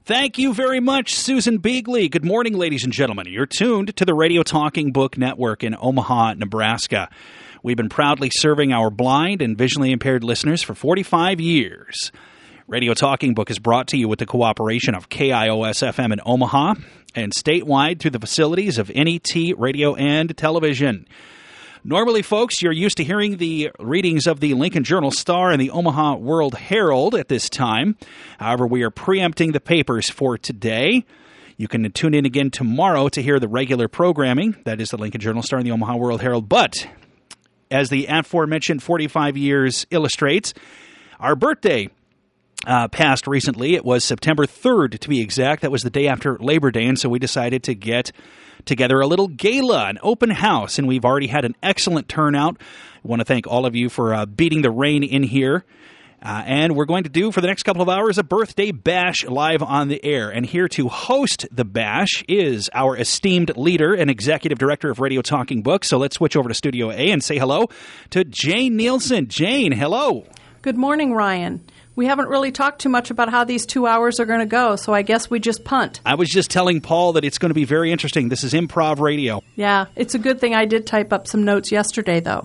Thank you very much, Susan Beagley. Good morning, ladies and gentlemen. You're tuned to the Radio Talking Book Network in Omaha, Nebraska. We've been proudly serving our blind and visually impaired listeners for 45 years. Radio Talking Book is brought to you with the cooperation of KIOS-FM in Omaha and statewide through the facilities of NET Radio and Television. Normally, folks, you're used to hearing the readings of the Lincoln Journal-Star and the Omaha World-Herald at this time. However, we are preempting the papers for today. You can tune in again tomorrow to hear the regular programming. That is the Lincoln Journal-Star and the Omaha World-Herald. But, as the aforementioned 45 years illustrates, our birthday passed recently. It was September 3rd, to be exact. That was the day after Labor Day, and so we decided to get together a little gala, an open house, and we've already had an excellent turnout. I want to thank all of you for beating the rain in here. And we're going to do, for the next couple of hours, a birthday bash live on the air. And here to host the bash is our esteemed leader and executive director of Radio Talking Book. So let's switch over to Studio A and say hello to Jane Nielsen. Jane, hello. Good morning, Ryan. We haven't really talked too much about how these 2 hours are going to go, so I guess we just punt. I was just telling Paul that it's going to be very interesting. This is improv radio. Yeah, it's a good thing I did type up some notes yesterday, though.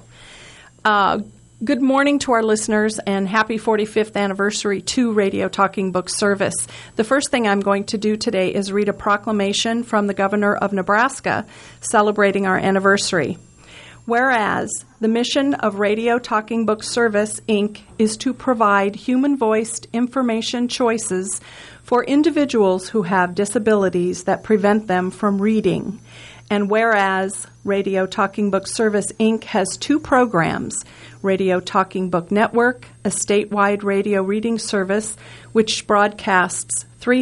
Good morning to our listeners, and happy 45th anniversary to Radio Talking Book Service. The first thing I'm going to do today is read a proclamation from the Governor of Nebraska celebrating our anniversary. Whereas the mission of Radio Talking Book Service, Inc. is to provide human-voiced information choices for individuals who have disabilities that prevent them from reading. And whereas Radio Talking Book Service, Inc. has two programs, Radio Talking Book Network, a statewide radio reading service which broadcasts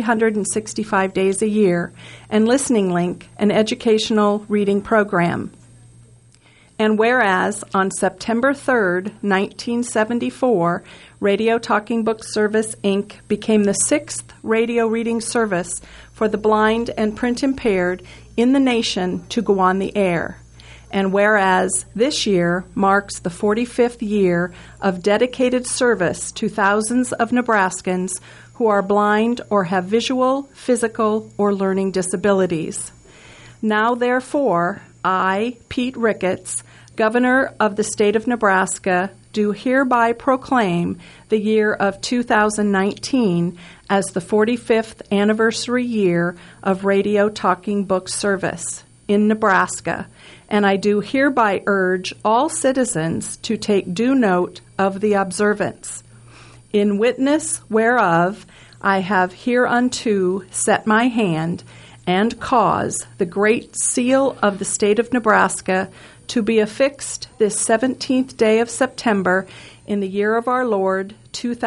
365 days a year, and Listening Link, an educational reading program. And whereas on September 3rd, 1974, Radio Talking Book Service, Inc. became the sixth radio reading service for the blind and print impaired in the nation to go on the air. And whereas this year marks the 45th year of dedicated service to thousands of Nebraskans who are blind or have visual, physical, or learning disabilities. Now, therefore, I, Pete Ricketts, Governor of the State of Nebraska, do hereby proclaim the year of 2019 as the 45th anniversary year of Radio Talking Book Service in Nebraska, and I do hereby urge all citizens to take due note of the observance. In witness whereof, I have hereunto set my hand and cause the great seal of the state of Nebraska to be affixed this 17th day of September in the year of our Lord,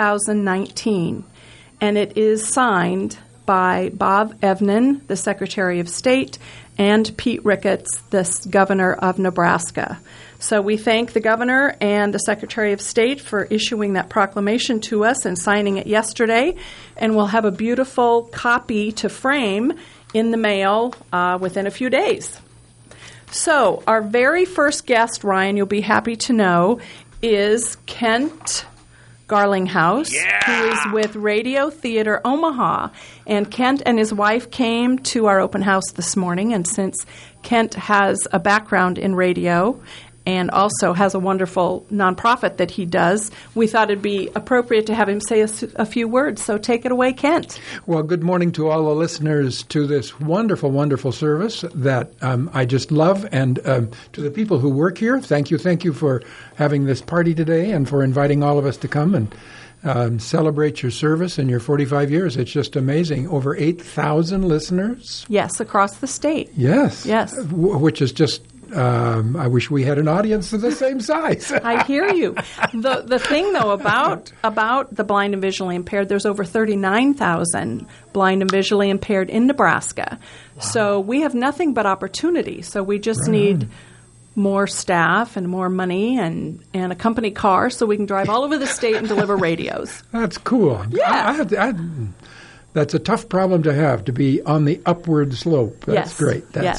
2019. And it is signed by Bob Evnen, the Secretary of State, and Pete Ricketts, the Governor of Nebraska. So we thank the Governor and the Secretary of State for issuing that proclamation to us and signing it yesterday. And we'll have a beautiful copy to frame in the mail within a few days. So our very first guest, Ryan, you'll be happy to know, is Kent Garlinghouse, who is with Radio Theater Omaha. And Kent and his wife came to our open house this morning, and since Kent has a background in radio and also has a wonderful nonprofit that he does, we thought it'd be appropriate to have him say a few words. So take it away, Kent. Well, good morning to all the listeners to this wonderful, wonderful service that I just love. And to the people who work here, thank you for having this party today and for inviting all of us to come and celebrate your service and your 45 years. It's just amazing. Over 8,000 listeners. Yes, across the state. Yes. Yes. Which is just... I wish we had an audience of the same size. I hear you. The thing, though, about the blind and visually impaired, there's over 39,000 blind and visually impaired in Nebraska. Wow. So we have nothing but opportunity. So we just need more staff and more money and a company car so we can drive all over the state and deliver radios. That's cool. Yeah. That's a tough problem to have, to be on the upward slope. That's yes. great. That's yes. great.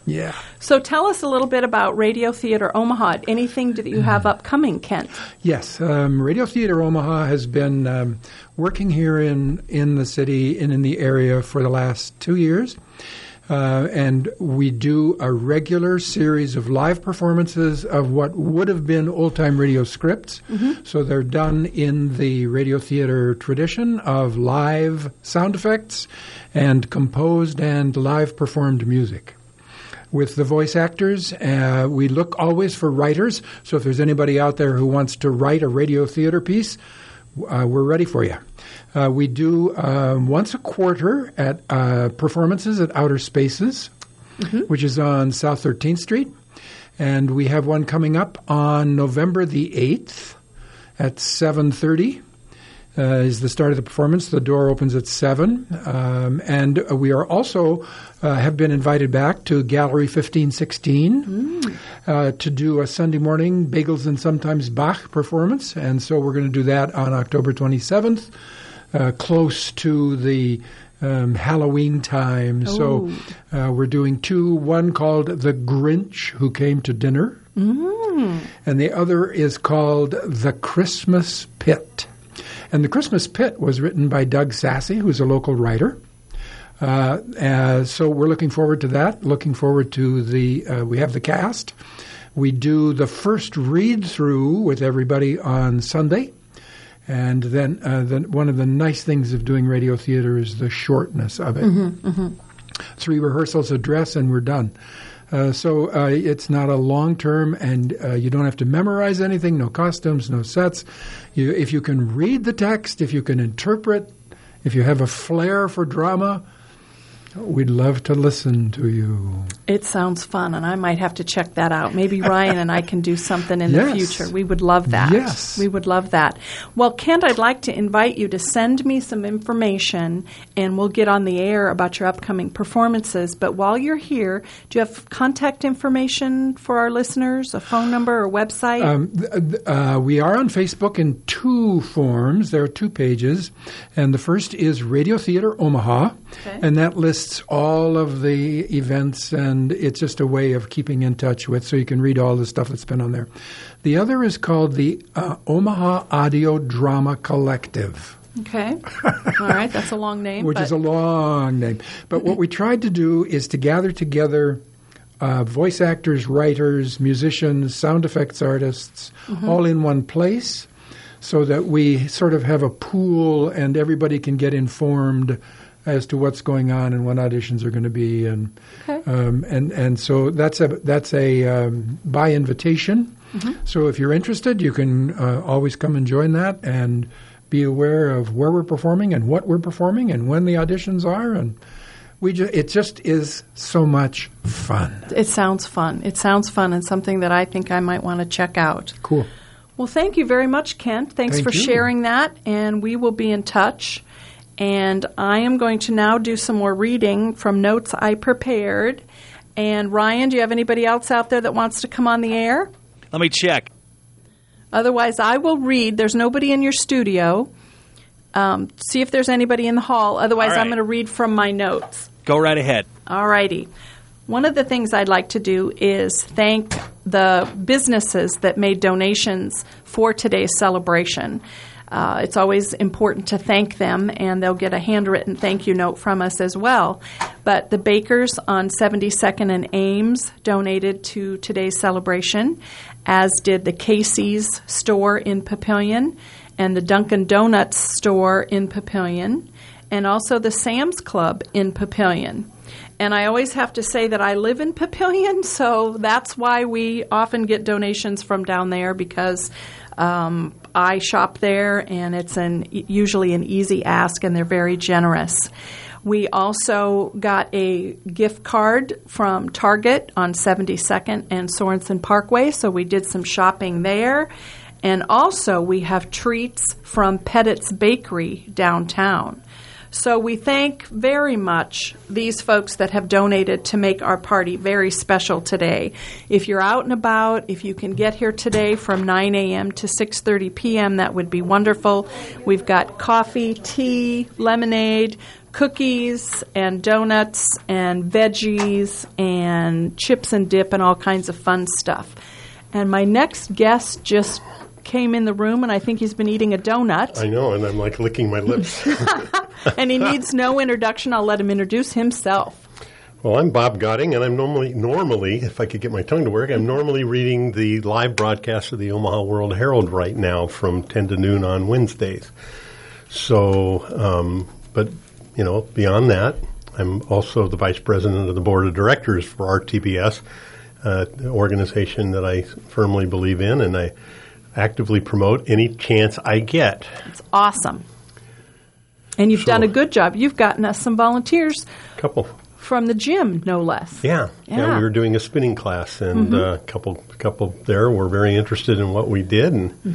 Yeah. So tell us a little bit about Radio Theater Omaha. Anything that you have upcoming, Kent? Yes. Radio Theater Omaha has been working here in the city and in the area for the last 2 years. And we do a regular series of live performances of what would have been old-time radio scripts. Mm-hmm. So they're done in the radio theater tradition of live sound effects and composed and live performed music. With the voice actors, we look always for writers. So if there's anybody out there who wants to write a radio theater piece, we're ready for you. We do once a quarter at performances at Outer Spaces, which is on South 13th Street. And we have one coming up on November the 8th at 7:30. Is the start of the performance. The door opens at 7. And we are also have been invited back to Gallery 1516 to do a Sunday morning Bagels and Sometimes Bach performance. And so we're going to do that on October 27th, close to the Halloween time. So we're doing 2, one called The Grinch Who Came to Dinner, and the other is called The Christmas Pit. And The Christmas Pit was written by Doug Sassy, who's a local writer. So we're looking forward to that, looking forward to we have the cast. We do the first read-through with everybody on Sunday. And then one of the nice things of doing radio theater is the shortness of it. 3 rehearsals, a dress, and we're done. So it's not a long term, and you don't have to memorize anything, no costumes, no sets. If you can read the text, if you can interpret, if you have a flair for drama, we'd love to listen to you. It sounds fun, and I might have to check that out. Maybe Ryan and I can do something in the future. We would love that. Yes. We would love that. Well, Kent, I'd like to invite you to send me some information, and we'll get on the air about your upcoming performances. But while you're here, do you have contact information for our listeners, a phone number or website? We are on Facebook in 2 forms. There are 2 pages, and the first is Radio Theater Omaha, and that lists all of the events, and it's just a way of keeping in touch with, so you can read all the stuff that's been on there. The other is called the Omaha Audio Drama Collective. Okay. All right. That's a long name. Which is a long name. But what we tried to do is to gather together voice actors, writers, musicians, sound effects artists, all in one place, so that we sort of have a pool and everybody can get informed as to what's going on and when auditions are going to be, and so that's a by invitation. So if you're interested, you can always come and join that and be aware of where we're performing and what we're performing and when the auditions are, and it just is so much fun. It sounds fun. It sounds fun, and something that I think I might want to check out. Cool. Well, thank you very much, Kent. Thanks for sharing that, and we will be in touch. And I am going to now do some more reading from notes I prepared. And Ryan, do you have anybody else out there that wants to come on the air? Let me check. Otherwise, I will read. There's nobody in your studio. See if there's anybody in the hall. Otherwise, I'm going to read from my notes. Go right ahead. All righty. One of the things I'd like to do is thank the businesses that made donations for today's celebration. It's always important to thank them, and they'll get a handwritten thank you note from us as well. But the bakers on 72nd and Ames donated to today's celebration, as did the Casey's store in Papillion and the Dunkin' Donuts store in Papillion, and also the Sam's Club in Papillion. And I always have to say that I live in Papillion, so that's why we often get donations from down there, because I shop there, and it's usually an easy ask, and they're very generous. We also got a gift card from Target on 72nd and Sorensen Parkway, so we did some shopping there. And also we have treats from Pettit's Bakery downtown. So we thank very much these folks that have donated to make our party very special today. If you're out and about, if you can get here today from 9 a.m. to 6:30 p.m., that would be wonderful. We've got coffee, tea, lemonade, cookies and donuts and veggies and chips and dip and all kinds of fun stuff. And my next guest just came in the room, and I think he's been eating a donut. I know, and I'm like licking my lips. And he needs no introduction. I'll let him introduce himself. Well, I'm Bob Gotting, and I'm normally, if I could get my tongue to work, I'm normally reading the live broadcast of the Omaha World Herald right now from 10 to noon on Wednesdays. So, but, you know, beyond that, I'm also the vice president of the board of directors for RTBS, an organization that I firmly believe in, and I actively promote any chance I get. It's awesome. And you've done a good job. You've gotten us some volunteers. Couple. From the gym, no less. Yeah, we were doing a spinning class, and a couple there were very interested in what we did,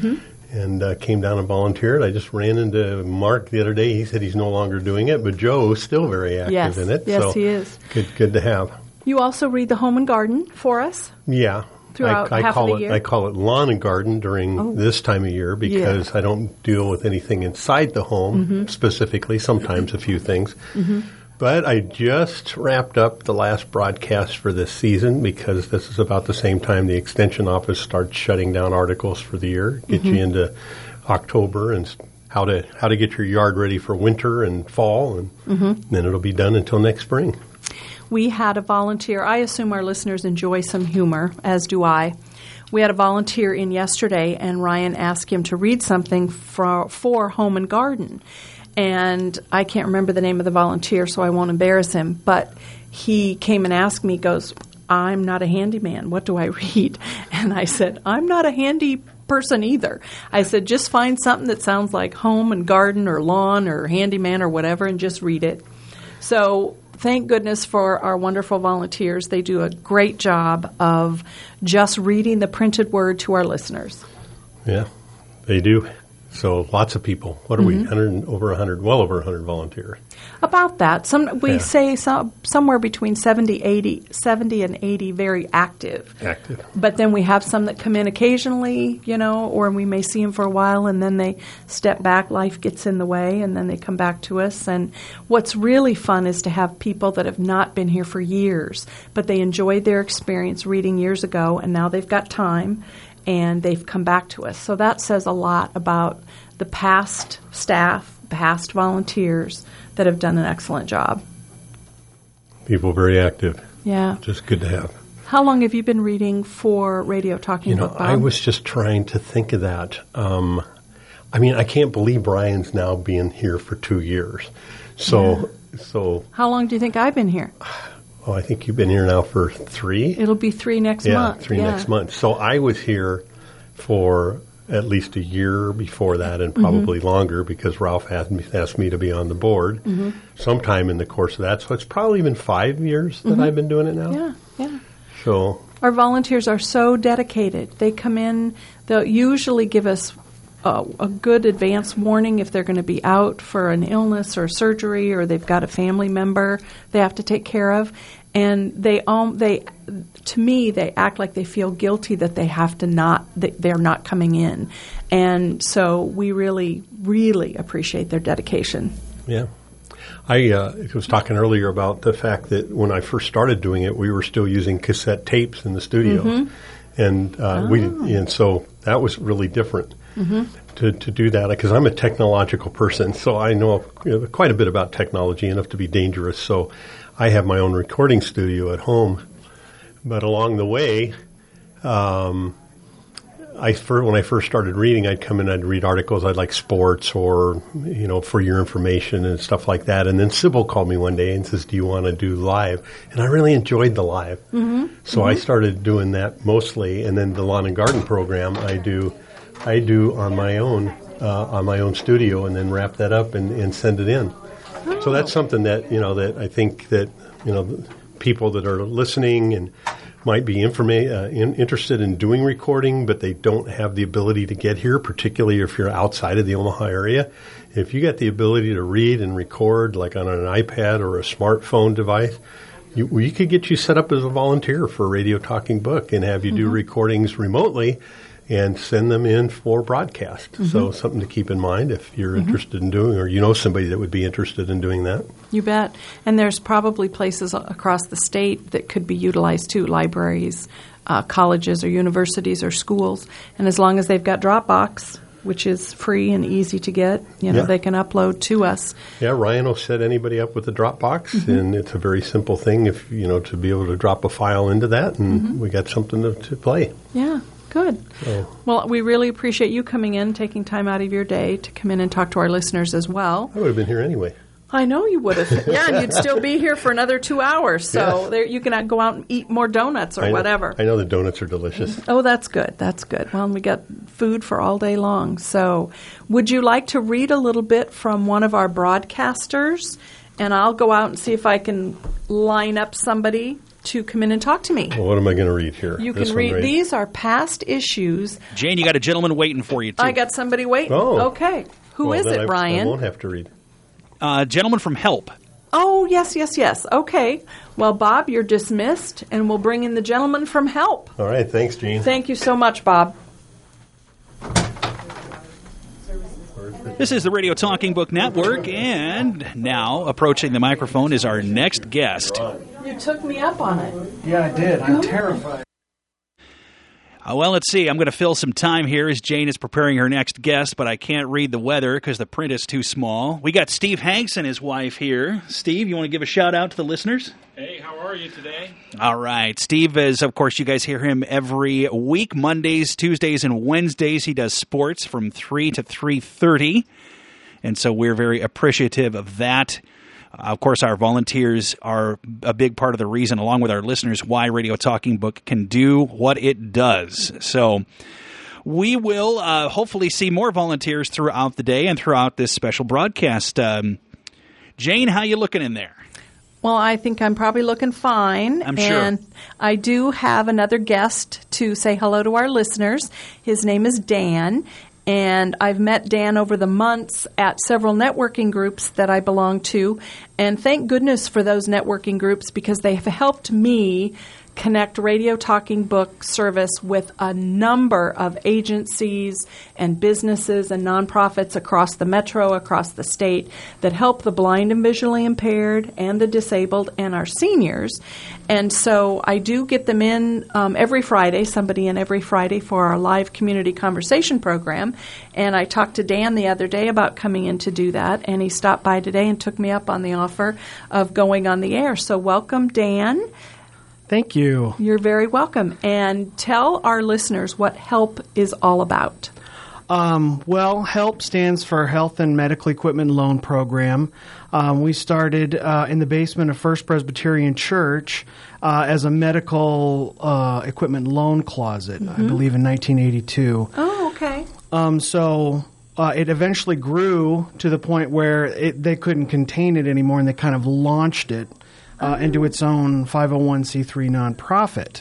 and came down and volunteered. I just ran into Mark the other day. He said he's no longer doing it, but Joe's still very active in it. Yes, so he is. Good to have. You also read the Home and Garden for us? Yeah. Throughout I half call of the year? I call it lawn and garden during this time of year because I don't deal with anything inside the home specifically, sometimes a few things. But I just wrapped up the last broadcast for this season because this is about the same time the Extension Office starts shutting down articles for the year, get you into October and how to get your yard ready for winter and fall, and then it'll be done until next spring. We had a volunteer. I assume our listeners enjoy some humor, as do I. We had a volunteer in yesterday, and Ryan asked him to read something for Home and Garden. And I can't remember the name of the volunteer, so I won't embarrass him. But he came and asked me, goes, I'm not a handyman. What do I read? And I said, I'm not a handy person either. I said, just find something that sounds like home and garden or lawn or handyman or whatever and just read it. So thank goodness for our wonderful volunteers. They do a great job of just reading the printed word to our listeners. Yeah, they do. So lots of people. What are we? Well over 100 volunteers. About that. We say somewhere between 70 and 80 very active. But then we have some that come in occasionally, or we may see them for a while and then they step back. Life gets in the way and then they come back to us. And what's really fun is to have people that have not been here for years, but they enjoyed their experience reading years ago and now they've got time and they've come back to us. So that says a lot about the past staff, past volunteers that have done an excellent job. People very active. Yeah. Just good to have. How long have you been reading for Radio Talking Book, Bob? I was just trying to think of that. I can't believe Brian's now been here for 2 years. So how long do you think I've been here? Oh, I think you've been here now for 3. It'll be 3 next month. 3 next month. So I was here for at least a year before that and probably longer because Ralph asked me to be on the board sometime in the course of that. So it's probably been 5 years that I've been doing it now. Yeah. So our volunteers are so dedicated. They come in, they'll usually give us a good advance warning if they're going to be out for an illness or surgery or they've got a family member they have to take care of. And they to me, they act like they feel guilty that they have to they're not coming in. And so we really, really appreciate their dedication. Yeah. I was talking earlier about the fact that when I first started doing it, we were still using cassette tapes in the studio. And so that was really different to do that because I'm a technological person. So I know quite a bit about technology, enough to be dangerous. So I have my own recording studio at home. But along the way, when I first started reading, I'd come in, I'd read articles, I'd like sports or, for your information and stuff like that. And then Sybil called me one day and says, do you want to do live? And I really enjoyed the live. So I started doing that mostly. And then the Lawn and Garden program I do on my own studio and then wrap that up and send it in. So that's something that, that I think that, people that are listening and might be interested in doing recording, but they don't have the ability to get here, particularly if you're outside of the Omaha area, if you got the ability to read and record like on an iPad or a smartphone device, we could get you set up as a volunteer for a Radio Talking Book and have you do recordings remotely and send them in for broadcast. So something to keep in mind if you're interested in doing, or you know somebody that would be interested in doing that. You bet. And there's probably places across the state that could be utilized too, libraries, colleges or universities or schools. And as long as they've got Dropbox, which is free and easy to get, they can upload to us. Yeah, Ryan will set anybody up with a Dropbox, and it's a very simple thing if to be able to drop a file into that, and we got something to play. Yeah. Good. Well, we really appreciate you coming in, taking time out of your day to come in and talk to our listeners as well. I would have been here anyway. I know you would have. Yeah, and you'd still be here for another 2 hours. So there, you can go out and eat more donuts or whatever. I know the donuts are delicious. Oh, that's good. That's good. Well, we got food for all day long. So would you like to read a little bit from one of our broadcasters? And I'll go out and see if I can line up somebody to come in and talk to me. Well, what am I going to read here? You can read. These are past issues. Jane, you got a gentleman waiting for you, too. I got somebody waiting. Oh. Okay. Who is it, Ryan? I won't have to read. Gentleman from Help. Oh, yes. Okay. Well, Bob, you're dismissed, and we'll bring in the gentleman from Help. All right. Thanks, Gene. Thank you so much, Bob. This is the Radio Talking Book Network, and now approaching the microphone is our next guest. You took me up on it. Yeah, I did. I'm terrified. Well, let's see. I'm going to fill some time here as Jane is preparing her next guest, but I can't read the weather because the print is too small. We got Steve Hanks and his wife here. Steve, you want to give a shout-out to the listeners? Hey, how are you today? All right. Steve is, of course, you guys hear him every week, Mondays, Tuesdays, and Wednesdays. He does sports from 3 to 3:30, and so we're very appreciative of that. Of course, our volunteers are a big part of the reason, along with our listeners, why Radio Talking Book can do what it does. So we will hopefully see more volunteers throughout the day and throughout this special broadcast. Jane, how you looking in there? Well, I think I'm probably looking fine. I'm sure. And I do have another guest to say hello to our listeners. His name is Dan. And I've met Dan over the months at several networking groups that I belong to. And thank goodness for those networking groups because they have helped me connect Radio Talking Book service with a number of agencies and businesses and nonprofits across the metro, across the state that help the blind and visually impaired and the disabled and our seniors. And so I do get them in every Friday, somebody in every Friday for our live community conversation program. And I talked to Dan the other day about coming in to do that, and he stopped by today and took me up on the offer of going on the air. So welcome, Dan. Thank you. You're very welcome. And tell our listeners what HELP is all about. Well, HELP stands for Health and Medical Equipment Loan Program. We started in the basement of First Presbyterian Church as a medical equipment loan closet, I believe in 1982. Oh, okay. So it eventually grew to the point where they couldn't contain it anymore, and they kind of launched it into its own 501c3 nonprofit.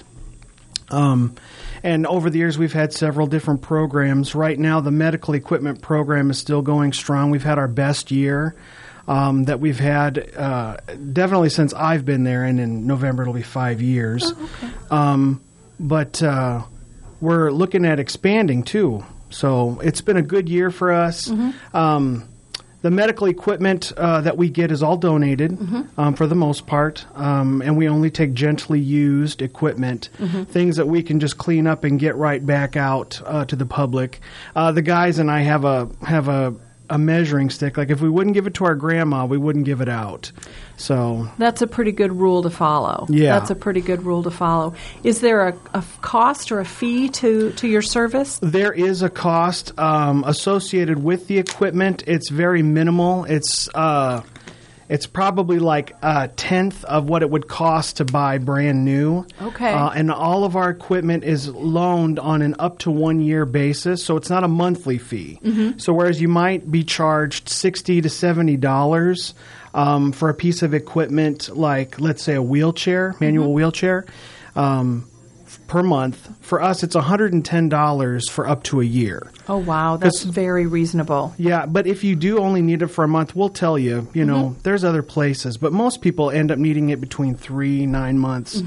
And over the years, we've had several different programs. Right now, the medical equipment program is still going strong. We've had our best year that we've had definitely since I've been there, and in November it'll be 5 years. Oh, okay. But we're looking at expanding, too. So it's been a good year for us. The medical equipment that we get is all donated for the most part, and we only take gently used equipment, things that we can just clean up and get right back out to the public. The guys and I have a measuring stick. Like if we wouldn't give it to our grandma, we wouldn't give it out. So that's a pretty good rule to follow. Yeah. That's a pretty good rule to follow. Is there a cost or a fee to your service? There is a cost associated with the equipment. It's very minimal. It's probably like a tenth of what it would cost to buy brand new. Okay. And all of our equipment is loaned on an up to 1 year basis, so it's not a monthly fee. So whereas you might be charged $60 to $70 for a piece of equipment like, let's say, a wheelchair, manual wheelchair, per month. For us, it's $110 for up to a year. Oh, wow. That's very reasonable. Yeah, but if you do only need it for a month, we'll tell you, there's other places. But most people end up needing it between 3-9 months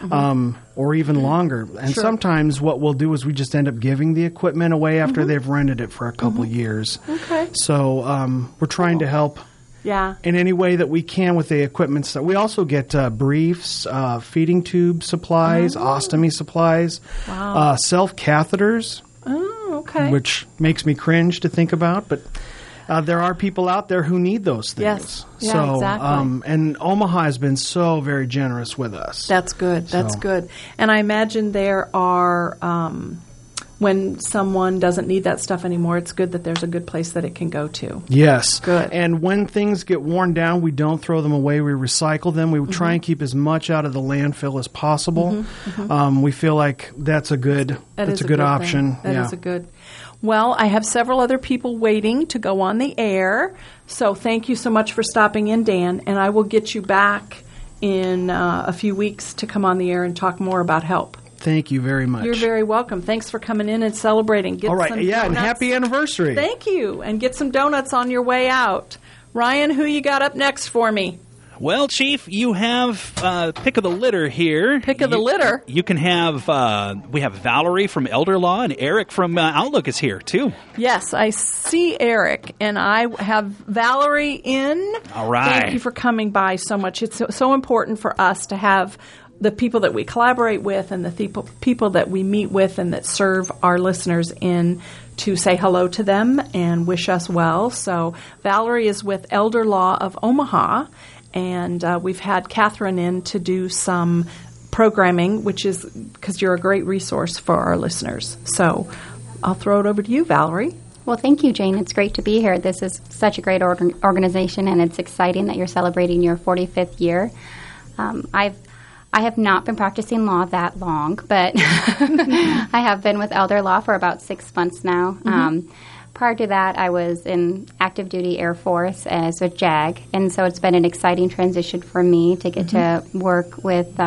or even longer. And sometimes what we'll do is we just end up giving the equipment away after they've rented it for a couple years. Okay. So we're trying to help in any way that we can with the equipment. So we also get briefs, feeding tube supplies, ostomy supplies, self-catheters. Oh, okay. Which makes me cringe to think about, but there are people out there who need those things. Yes. Yeah, so, exactly. And Omaha has been so very generous with us. That's good. That's good. And I imagine there are, when someone doesn't need that stuff anymore, it's good that there's a good place that it can go to. Yes. Good. And when things get worn down, we don't throw them away. We recycle them. We try and keep as much out of the landfill as possible. We feel like that's a good option. That is a good. Well, I have several other people waiting to go on the air. So thank you so much for stopping in, Dan. And I will get you back in a few weeks to come on the air and talk more about help. Thank you very much. You're very welcome. Thanks for coming in and celebrating. All right. Yeah, and happy anniversary. Thank you. And get some donuts on your way out. Ryan, who you got up next for me? Well, Chief, you have pick of the litter here. Pick of the litter? You can have, we have Valerie from Elder Law, and Eric from Outlook is here, too. Yes, I see Eric, and I have Valerie in. All right. Thank you for coming by so much. It's so important for us to have the people that we collaborate with and the people that we meet with and that serve our listeners in to say hello to them and wish us well. So Valerie is with Elder Law of Omaha, and we've had Catherine in to do some programming, which is because you're a great resource for our listeners. So I'll throw it over to you, Valerie. Well, thank you, Jane. It's great to be here. This is such a great organization, and it's exciting that you're celebrating your 45th year. I have not been practicing law that long, but I have been with Elder Law for about 6 months now. Prior to that, I was in active duty Air Force as a JAG, and so it's been an exciting transition for me to get to work with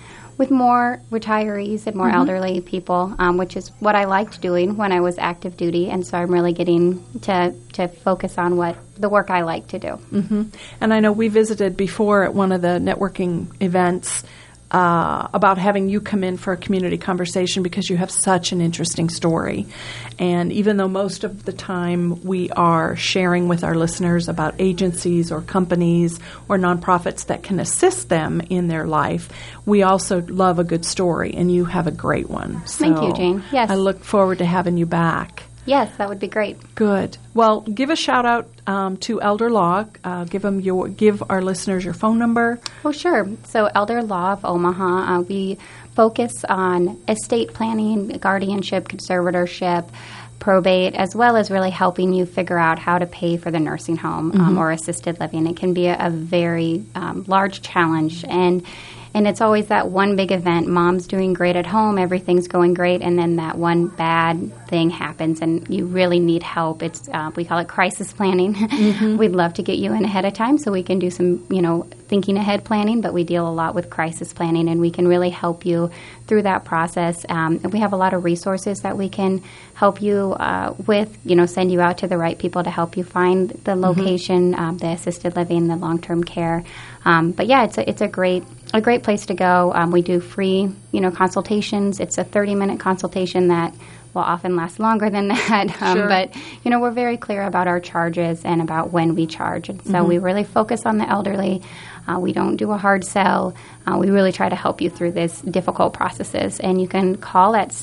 more retirees and more elderly people, which is what I liked doing when I was active duty, and so I'm really getting to focus on what the work I like to do. And I know we visited before at one of the networking events about having you come in for a community conversation because you have such an interesting story. And even though most of the time we are sharing with our listeners about agencies or companies or nonprofits that can assist them in their life, we also love a good story, and you have a great one. So thank you, Jane. Yes. I look forward to having you back. Yes, that would be great. Good. Well, give a shout out to Elder Law. Give our listeners your phone number. Oh, sure. So Elder Law of Omaha, we focus on estate planning, guardianship, conservatorship, probate, as well as really helping you figure out how to pay for the nursing home or assisted living. It can be a very large challenge, and it's always that one big event. Mom's doing great at home, everything's going great, and then that one bad thing happens, and you really need help. It's we call it crisis planning. We'd love to get you in ahead of time so we can do some, thinking ahead planning, but we deal a lot with crisis planning, and we can really help you through that process. And we have a lot of resources that we can help you with, send you out to the right people to help you find the location, the assisted living, the long-term care. But yeah, it's a great place to go. We do free, consultations. It's a 30-minute consultation that will often last longer than that. Sure. But, we're very clear about our charges and about when we charge. And so we really focus on the elderly. We don't do a hard sell. We really try to help you through these difficult processes. And you can call at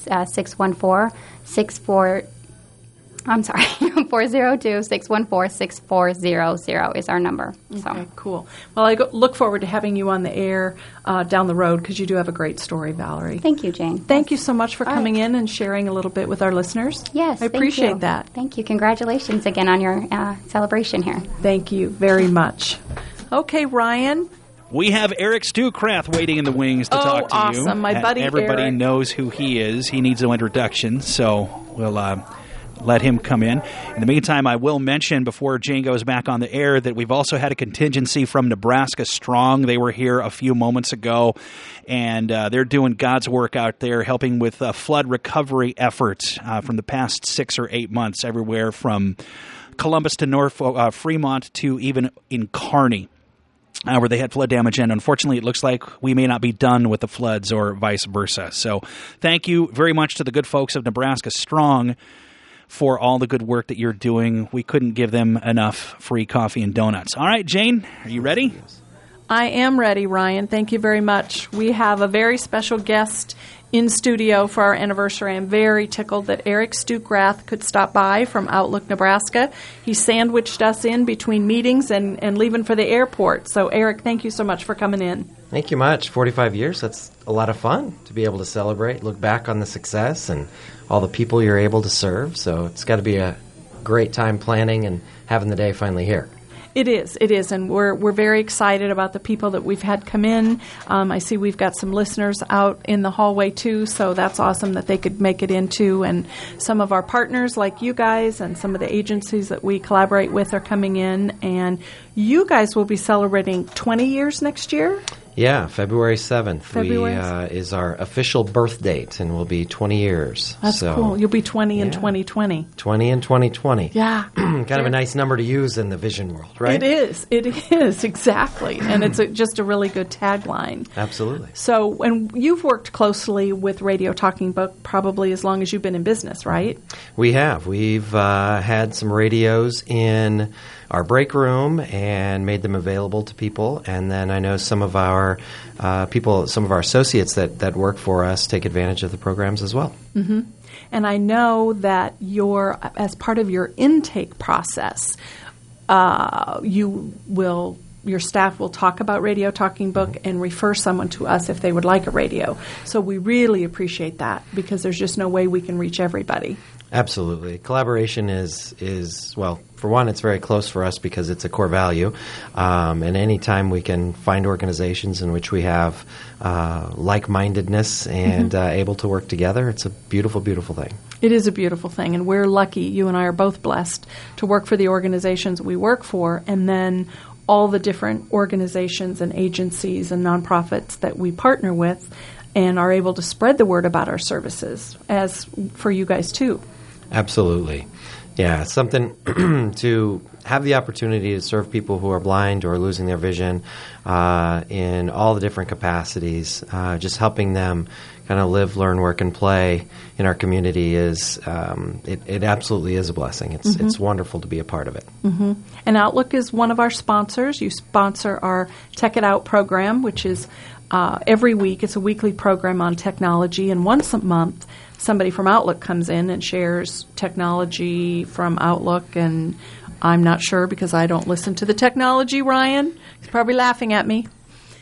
402-614-6400 is our number. Okay, cool. Well, I look forward to having you on the air down the road because you do have a great story, Valerie. Thank you, Jane. Thank you so much for coming in and sharing a little bit with our listeners. Yes, I appreciate that. Thank you. Congratulations again on your celebration here. Thank you very much. Okay, Ryan. We have Eric Stukrath waiting in the wings to talk to you. Awesome. My buddy Everybody Eric. knows who he is. He needs no introduction, so we'll let him come in. In the meantime, I will mention before Jane goes back on the air that we've also had a contingency from Nebraska Strong. They were here a few moments ago, and they're doing God's work out there, helping with flood recovery efforts from the past 6 or 8 months, everywhere from Columbus to Norfolk, Fremont to even in Kearney. Where they had flood damage, and unfortunately it looks like we may not be done with the floods or vice versa. So thank you very much to the good folks of Nebraska Strong for all the good work that you're doing. We couldn't give them enough free coffee and donuts. All right, Jane, are you ready? I am ready, Ryan. Thank you very much. We have a very special guest in studio for our anniversary. I'm very tickled that Eric Stukrath could stop by from Outlook, Nebraska. He sandwiched us in between meetings and leaving for the airport. So, Eric, thank you so much for coming in. Thank you much. 45 years, that's a lot of fun to be able to celebrate, look back on the success and all the people you're able to serve. So it's got to be a great time planning and having the day finally here. It is, and we're very excited about the people that we've had come in. I see we've got some listeners out in the hallway too, so that's awesome that they could make it in too. And some of our partners like you guys and some of the agencies that we collaborate with are coming in, and you guys will be celebrating 20 years next year? Yeah, February 7th is our official birth date, and we'll be 20 years. That's cool. You'll be 20 in 2020. 20 in 2020. Yeah. Kind of a nice number to use in the vision world, right? It is, exactly. And it's just a really good tagline. Absolutely. So, and you've worked closely with Radio Talking Book probably as long as you've been in business, right? We have. We've had some radios in our break room and made them available to people. And then I know some of our people, some of our associates that work for us take advantage of the programs as well. Mm-hmm. And I know that as part of your intake process, your staff will talk about Radio Talking Book and refer someone to us if they would like a radio. So we really appreciate that because there's just no way we can reach everybody. Absolutely. Collaboration is well, for one, it's very close for us because it's a core value. And any time we can find organizations in which we have like-mindedness and able to work together, it's a beautiful, beautiful thing. It is a beautiful thing, and we're lucky. You and I are both blessed to work for the organizations we work for, and then all the different organizations and agencies and nonprofits that we partner with and are able to spread the word about our services, as for you guys too. Absolutely. Yeah, something to have the opportunity to serve people who are blind or losing their vision in all the different capacities, just helping them kind of live, learn, work, and play in our community is it absolutely is a blessing. It's wonderful to be a part of it. Mm-hmm. And Outlook is one of our sponsors. You sponsor our Tech It Out program, which is every week. It's a weekly program on technology, and once a month somebody from Outlook comes in and shares technology from Outlook, and I'm not sure because I don't listen to the technology, Ryan. He's probably laughing at me.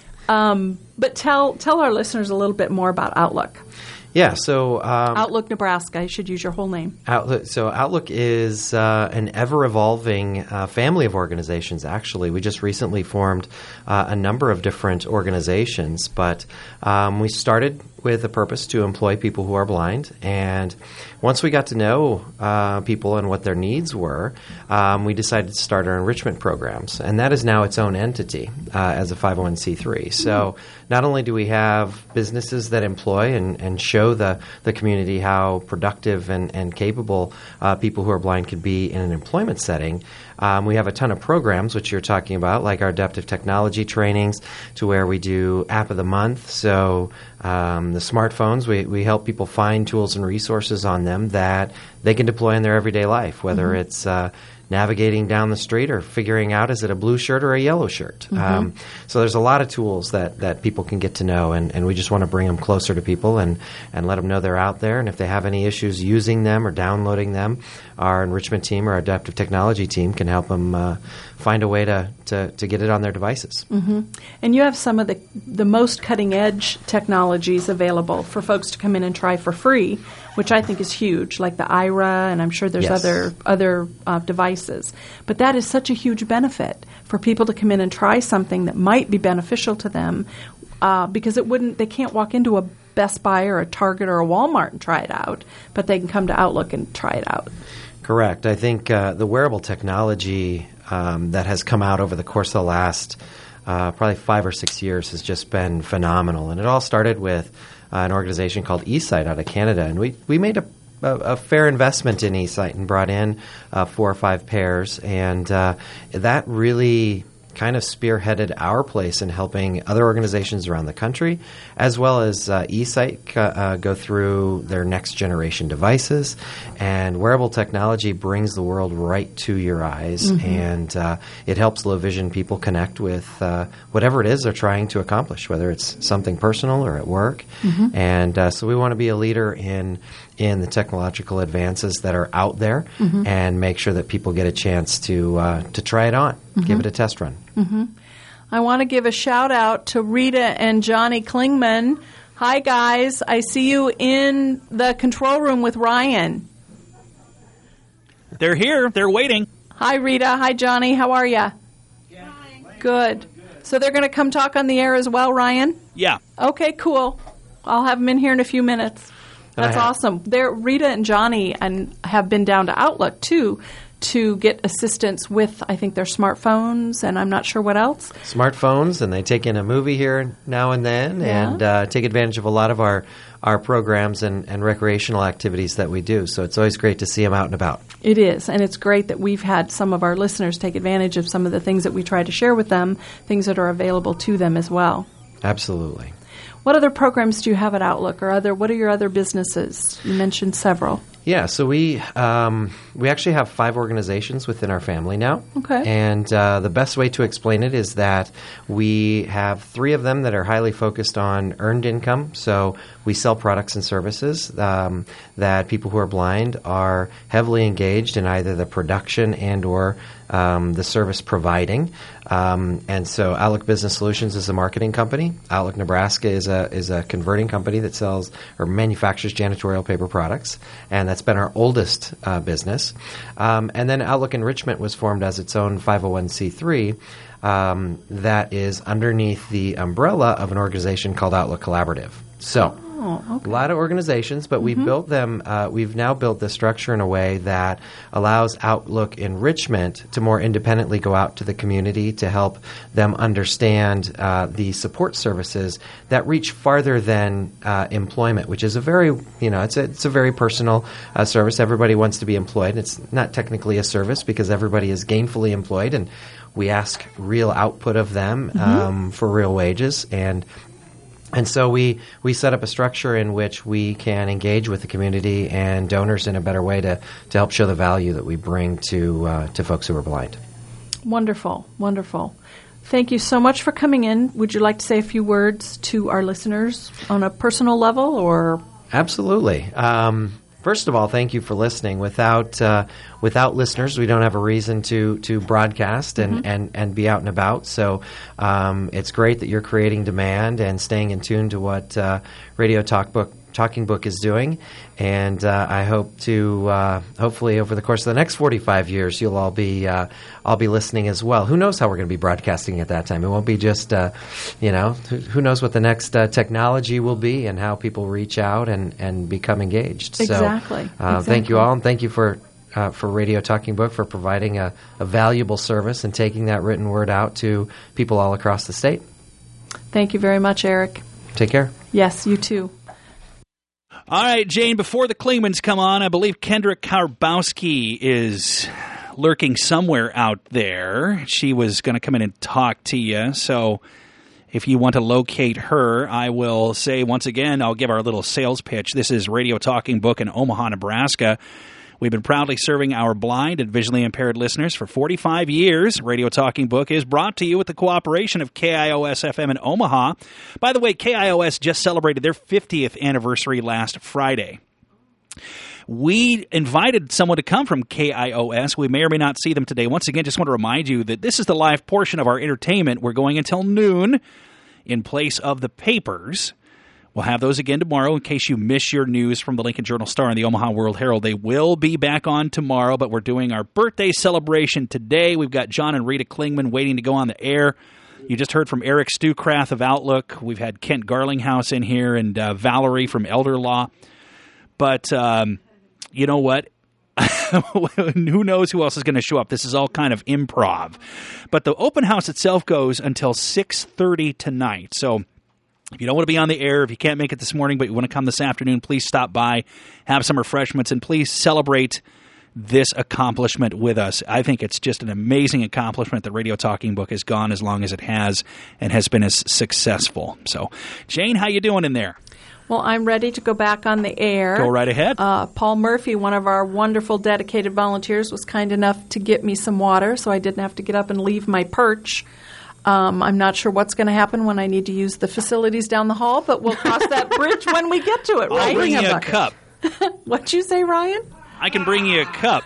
But tell our listeners a little bit more about Outlook. Yeah, so Outlook, Nebraska. I should use your whole name. Outlook is an ever-evolving family of organizations, actually. We just recently formed a number of different organizations, but we started with a purpose to employ people who are blind. And once we got to know people and what their needs were, we decided to start our enrichment programs. And that is now its own entity as a 501c3. So not only do we have businesses that employ and show the community how productive and capable people who are blind could be in an employment setting, we have a ton of programs, which you're talking about, like our adaptive technology trainings, to where we do App of the Month. So the smartphones, we help people find tools and resources on them that they can deploy in their everyday life, whether it's navigating down the street or figuring out is it a blue shirt or a yellow shirt. So there's a lot of tools that people can get to know, and we just want to bring them closer to people and let them know they're out there. And if they have any issues using them or downloading them, our enrichment team or adaptive technology team can help them find a way to get it on their devices. And you have some of the most cutting-edge technologies available for folks to come in and try for free, which I think is huge, like the IRA, and I'm sure there's other devices. But that is such a huge benefit for people to come in and try something that might be beneficial to them because they can't walk into a Best Buy or a Target or a Walmart and try it out, but they can come to Outlook and try it out. Correct. I think the wearable technology that has come out over the course of the last probably 5 or 6 years has just been phenomenal. And it all started with an organization called eSight out of Canada. And we made a fair investment in eSight and brought in 4 or 5 pairs. And that really kind of spearheaded our place in helping other organizations around the country, as well as eSight go through their next generation devices. And wearable technology brings the world right to your eyes, and it helps low vision people connect with whatever it is they're trying to accomplish, whether it's something personal or at work. And so we want to be a leader in the technological advances that are out there, and make sure that people get a chance to try it on, give it a test run. I want to give a shout out to Rita and Johnny Klingman. Hi, guys. I see you in the control room with Ryan. They're here. They're waiting. Hi, Rita. Hi, Johnny. How are you? Good. So they're going to come talk on the air as well, Ryan? Yeah. Okay, cool. I'll have them in here in a few minutes. That's awesome. Rita and Johnny have been down to Outlook, too, to get assistance with, I think, their smartphones, and I'm not sure what else. Smartphones, and they take in a movie here now and then, and take advantage of a lot of our programs and recreational activities that we do. So it's always great to see them out and about. It is, and it's great that we've had some of our listeners take advantage of some of the things that we try to share with them, things that are available to them as well. Absolutely. What other programs do you have at Outlook, or what are your other businesses? You mentioned several. Yeah, so we actually have 5 organizations within our family now. Okay. And the best way to explain it is that we have 3 of them that are highly focused on earned income. So we sell products and services that people who are blind are heavily engaged in either the production and or the service providing. And so Outlook Business Solutions is a marketing company. Outlook Nebraska is a converting company that sells or manufactures janitorial paper products, and that's been our oldest business. And then Outlook Enrichment was formed as its own 501c3 that is underneath the umbrella of an organization called Outlook Collaborative. So a lot of organizations, but we've built them. We've now built the structure in a way that allows Outlook Enrichment to more independently go out to the community to help them understand the support services that reach farther than employment, which is a very, it's a very personal service. Everybody wants to be employed. It's not technically a service because everybody is gainfully employed, and we ask real output of them for real wages. And so we set up a structure in which we can engage with the community and donors in a better way to help show the value that we bring to folks who are blind. Wonderful, wonderful. Thank you so much for coming in. Would you like to say a few words to our listeners on a personal level, or? Absolutely. First of all, thank you for listening. Without listeners, we don't have a reason to broadcast and be out and about. So it's great that you're creating demand and staying in tune to what Radio Talking Book is doing. And I hope to hopefully over the course of the next 45 years, you'll all be listening as well. Who knows how we're going to be broadcasting at that time? It won't be just who knows what the next technology will be and how people reach out and become engaged. Exactly. So thank you all, and thank you for Radio Talking Book for providing a valuable service and taking that written word out to people all across the state. Thank you very much, Eric. Take care. Yes, you too. All right, Jane, before the Klingmans come on, I believe Kendra Karbowski is lurking somewhere out there. She was going to come in and talk to you, so if you want to locate her, I will say once again, I'll give our little sales pitch. This is Radio Talking Book in Omaha, Nebraska. We've been proudly serving our blind and visually impaired listeners for 45 years. Radio Talking Book is brought to you with the cooperation of KIOS-FM in Omaha. By the way, KIOS just celebrated their 50th anniversary last Friday. We invited someone to come from KIOS. We may or may not see them today. Once again, just want to remind you that this is the live portion of our entertainment. We're going until noon in place of the papers. We'll have those again tomorrow in case you miss your news from the Lincoln Journal-Star and the Omaha World-Herald. They will be back on tomorrow, but we're doing our birthday celebration today. We've got John and Rita Klingman waiting to go on the air. You just heard from Eric Stukrath of Outlook. We've had Kent Garlinghouse in here and Valerie from Elder Law. But you know what? Who knows who else is going to show up? This is all kind of improv. But the open house itself goes until 6:30 tonight. So if you don't want to be on the air, if you can't make it this morning, but you want to come this afternoon, please stop by, have some refreshments, and please celebrate this accomplishment with us. I think it's just an amazing accomplishment that Radio Talking Book has gone as long as it has and has been as successful. So, Jane, how you doing in there? Well, I'm ready to go back on the air. Go right ahead. Paul Murphy, one of our wonderful dedicated volunteers, was kind enough to get me some water so I didn't have to get up and leave my perch. I'm not sure what's going to happen when I need to use the facilities down the hall, but we'll cross that bridge when we get to it, right? I'll bring you a cup. What'd you say, Ryan? I can bring you a cup.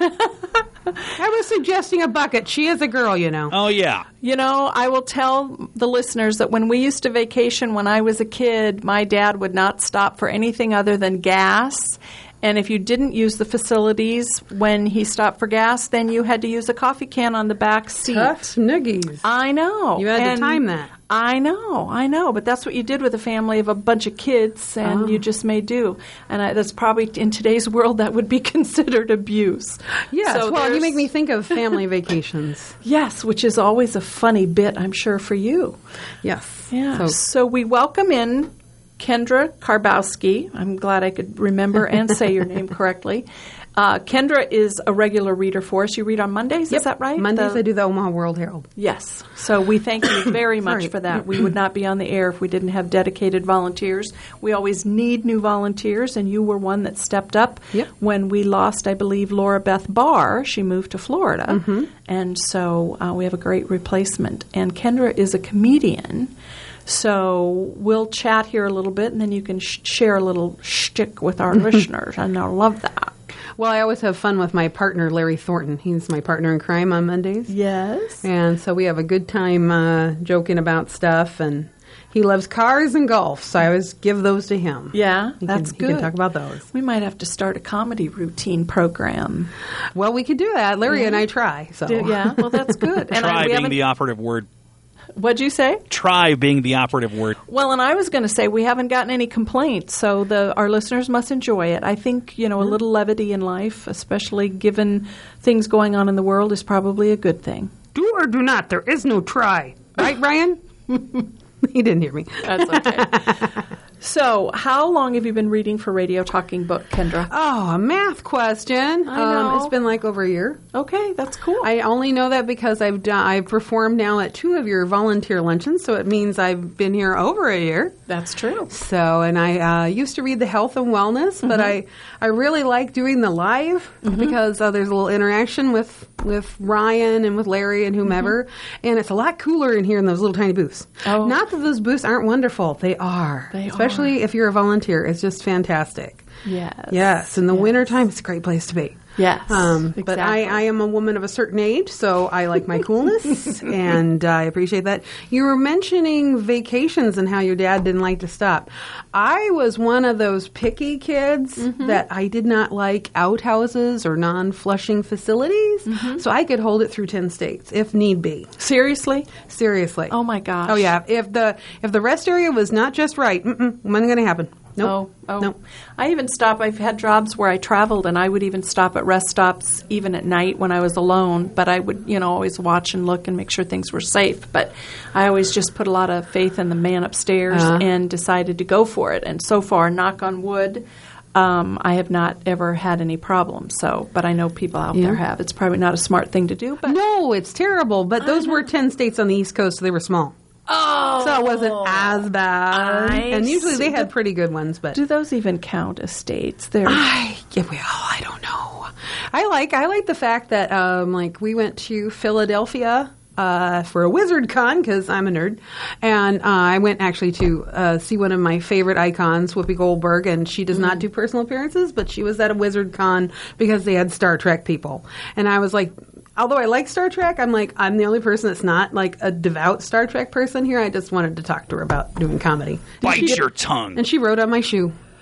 I was suggesting a bucket. She is a girl, you know. Oh, yeah. You know, I will tell the listeners that when we used to vacation when I was a kid, my dad would not stop for anything other than gas. And if you didn't use the facilities when he stopped for gas, then you had to use a coffee can on the back seat. Tough snuggies. I know. You had to time that. I know. But that's what you did with a family of a bunch of kids, and you just made do. And that's probably, in today's world, that would be considered abuse. Yes. So well, you make me think of family vacations. Yes, which is always a funny bit, I'm sure, for you. Yes. Yeah. So we welcome in Kendra Karbowski. I'm glad I could remember and say your name correctly. Kendra is a regular reader for us. You read on Mondays, Yep. Is that right? Mondays I do the Omaha World Herald. Yes. So we thank you very much for that. We would not be on the air if we didn't have dedicated volunteers. We always need new volunteers, and you were one that stepped up when we lost, I believe, Laura Beth Barr. She moved to Florida. And so we have a great replacement. And Kendra is a comedian. So we'll chat here a little bit, and then you can share a little shtick with our listeners, and I love that. Well, I always have fun with my partner, Larry Thornton. He's my partner in crime on Mondays. Yes. And so we have a good time joking about stuff, and he loves cars and golf, so I always give those to him. Yeah, that's good. He can talk about those. We might have to start a comedy routine program. Well, we could do that. Larry and I try. So Yeah, well, that's good. And Try being the operative word. What'd you say? Try being the operative word. Well, and I was going to say we haven't gotten any complaints, so our listeners must enjoy it. I think, a little levity in life, especially given things going on in the world, is probably a good thing. do or do not. There is no try. Right, Ryan? He didn't hear me. That's okay. So, how long have you been reading for Radio Talking Book, Kendra? Oh, a math question. I know. It's been like over a year. Okay, that's cool. I only know that because I've performed now at 2 of your volunteer luncheons, so it means I've been here over a year. That's true. So, and I used to read the health and wellness, but I really like doing the live because there's a little interaction with Ryan and with Larry and whomever, and it's a lot cooler in here in those little tiny booths. Oh. Not that those booths aren't wonderful. They are. Especially if you're a volunteer. It's just fantastic. Yes. Yes. In the wintertime, it's a great place to be. Yes. But exactly. I am a woman of a certain age, so I like my coolness, and I appreciate that. You were mentioning vacations and how your dad didn't like to stop. I was one of those picky kids that I did not like outhouses or non-flushing facilities, so I could hold it through 10 states if need be. Seriously? Seriously. Oh, my gosh. Oh, yeah. If the rest area was not just right, wasn't going to happen. Nope. Oh. Nope. I even stop. I've had jobs where I traveled, and I would even stop at rest stops even at night when I was alone. But I would, always watch and look and make sure things were safe. But I always just put a lot of faith in the man upstairs and decided to go for it. And so far, knock on wood, I have not ever had any problems. So, but I know people out there have. It's probably not a smart thing to do. But No, it's terrible. But those were 10 states on the East Coast, so they were small. Oh, So it wasn't as bad. And usually they see. had pretty good ones, but Do those even count as states? They're I don't know. I like the fact that we went to Philadelphia for a Wizard Con because I'm a nerd, and I went actually to see one of my favorite icons, Whoopi Goldberg, and she does not do personal appearances, but she was at a Wizard Con because they had Star Trek people, and I was like. Although I like Star Trek, I'm the only person that's not like a devout Star Trek person here. I just wanted to talk to her about doing comedy. Bite your tongue. And she wrote on my shoe.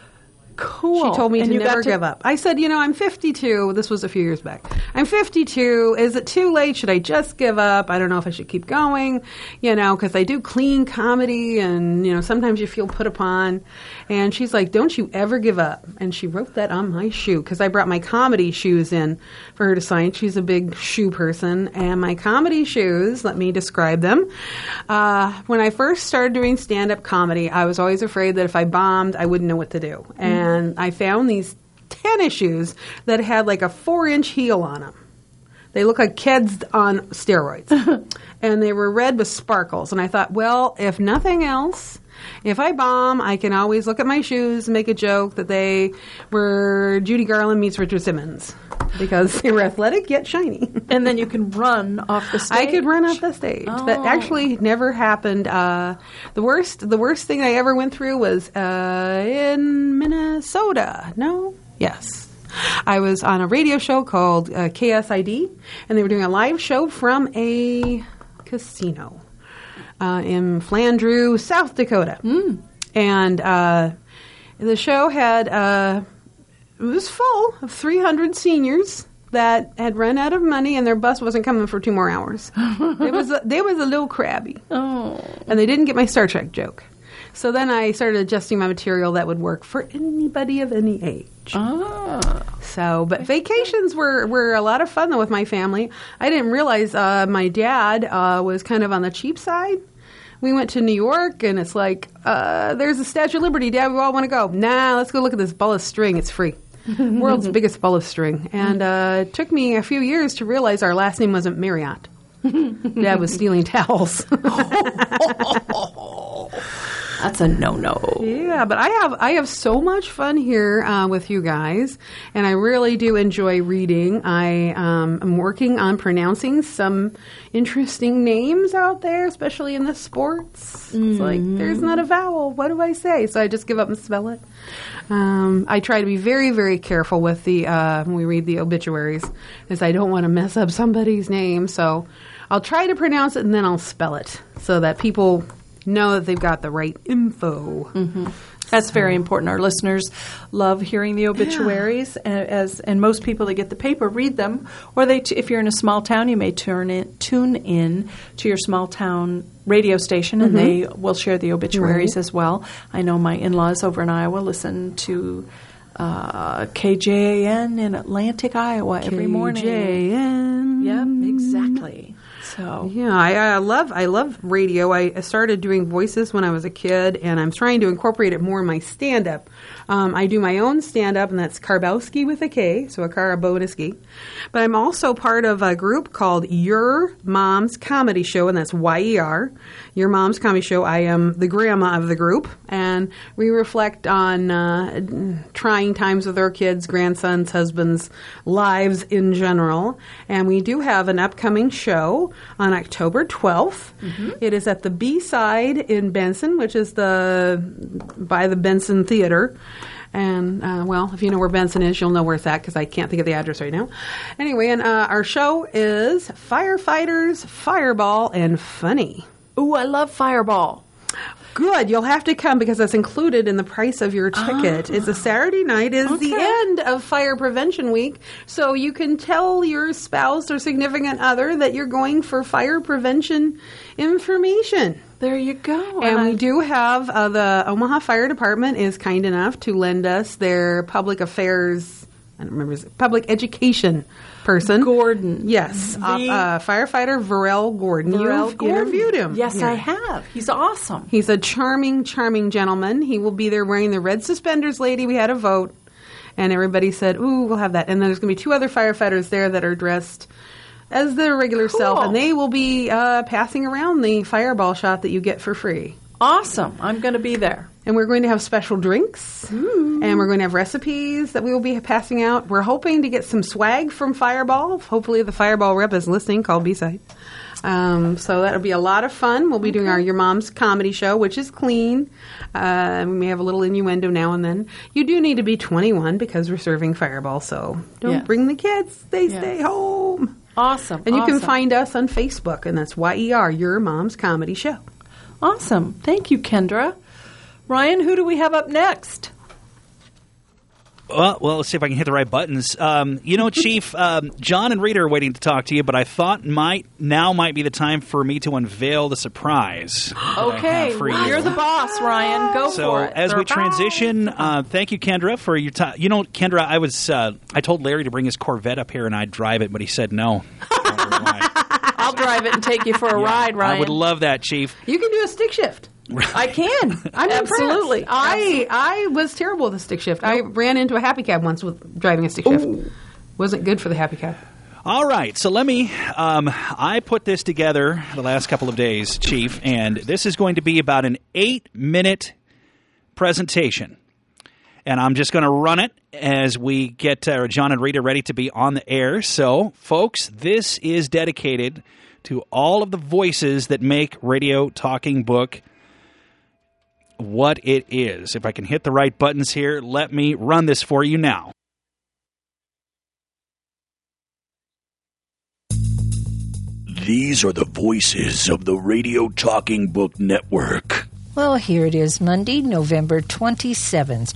Cool. She told me And to you got never give up. I said, I'm 52. This was a few years back. I'm 52. Is it too late? Should I just give up? I don't know if I should keep going, because I do clean comedy and, sometimes you feel put upon. And she's like, don't you ever give up. And she wrote that on my shoe because I brought my comedy shoes in for her to sign. She's a big shoe person. And my comedy shoes, let me describe them. When I first started doing stand-up comedy, I was always afraid that if I bombed, I wouldn't know what to do. And I found these tennis shoes that had like a 4-inch heel on them. They look like Keds on steroids. And they were red with sparkles. And I thought, well, if nothing else, if I bomb, I can always look at my shoes and make a joke that they were Judy Garland meets Richard Simmons. Because they were athletic yet shiny. And then you can run off the stage. I could run off the stage. Oh. That actually never happened. The worst thing I ever went through was in Minnesota. No? Yes. I was on a radio show called KSID, and they were doing a live show from a casino in Flandreau, South Dakota. And the show had... it was full of 300 seniors that had run out of money, and their bus wasn't coming for 2 more hours. They was a little crabby. Oh. And they didn't get my Star Trek joke. So then I started adjusting my material that would work for anybody of any age. But vacations were a lot of fun, though, with my family. I didn't realize my dad was kind of on the cheap side. We went to New York, and it's like, there's the Statue of Liberty. Dad, we all want to go. Nah, let's go look at this ball of string. It's free. World's biggest ball of string. And it took me a few years to realize our last name wasn't Marriott. Dad was stealing towels. That's a no-no. Yeah, but I have so much fun here with you guys, and I really do enjoy reading. I am working on pronouncing some interesting names out there, especially in the sports. It's like, there's not a vowel. What do I say? So I just give up and spell it. I try to be very, very careful with the when we read the obituaries, because I don't want to mess up somebody's name. So I'll try to pronounce it, and then I'll spell it so that people know that they've got the right info. That's very important. Our listeners love hearing the obituaries, and most people that get the paper read them. Or if you're in a small town, you may tune in to your small town radio station, and they will share the obituaries as well. I know my in-laws over in Iowa listen to KJAN in Atlantic, Iowa every morning. KJAN. Yep, exactly. So yeah, I love radio. I started doing voices when I was a kid, and I'm trying to incorporate it more in my stand-up. I do my own stand-up, and that's Karbowski with a K, so a Karaboneski. But I'm also part of a group called Your Mom's Comedy Show, and that's YER, Your Mom's Comedy Show. I am the grandma of the group, and we reflect on trying times with our kids, grandsons, husbands, lives in general. And we do have an upcoming show on October 12th. It is at the B-Side in Benson, which is by the Benson Theater. And, if you know where Benson is, you'll know where it's at, because I can't think of the address right now. Anyway, and our show is Firefighters, Fireball, and Funny. Ooh, I love Fireball. Good. You'll have to come because that's included in the price of your ticket. It's a Saturday night. It's the end of Fire Prevention Week. So you can tell your spouse or significant other that you're going for fire prevention information. There you go. And we do have the Omaha Fire Department is kind enough to lend us their public affairs, I don't remember, public education person. Gordon. Yes. Firefighter Varel Gordon. You've interviewed him. Yes, I have. He's awesome. He's a charming, charming gentleman. He will be there wearing the red suspenders, lady. We had a vote, and everybody said, ooh, we'll have that. And then there's going to be 2 other firefighters there that are dressed as their regular self, and they will be passing around the fireball shot that you get for free. Awesome. I'm going to be there. And we're going to have special drinks, and we're going to have recipes that we will be passing out. We're hoping to get some swag from Fireball. Hopefully the Fireball rep is listening, called B-Side. So that'll be a lot of fun. We'll be doing Your Mom's Comedy Show, which is clean. We may have a little innuendo now and then. You do need to be 21 because we're serving Fireball, so don't bring the kids. They stay home. Awesome. And you can find us on Facebook, and that's YER, Your Mom's Comedy Show. Awesome. Thank you, Kendra. Ryan, who do we have up next? Well, let's see if I can hit the right buttons. Chief, John and Rita are waiting to talk to you, but I thought might be the time for me to unveil the surprise. Okay, you're the boss, Ryan. Go for it. So as we transition, thank you, Kendra, for your time. Kendra, I told Larry to bring his Corvette up here and I'd drive it, but he said no. I'll drive it and take you for a ride, Ryan. I would love that, Chief. You can do a stick shift. I can. I'm Absolutely. I was terrible with a stick shift. I ran into a happy cab once with driving a stick shift. Wasn't good for the happy cab. All right, so let me I put this together the last couple of days, Chief, and this is going to be about an 8-minute presentation. And I'm just going to run it as we get John and Rita ready to be on the air. So, folks, this is dedicated to all of the voices that make Radio Talking Book what it is. If I can hit the right buttons here, let me run this for you now. These are the voices of the Radio Talking Book Network. Well, here it is, Monday, November 27th,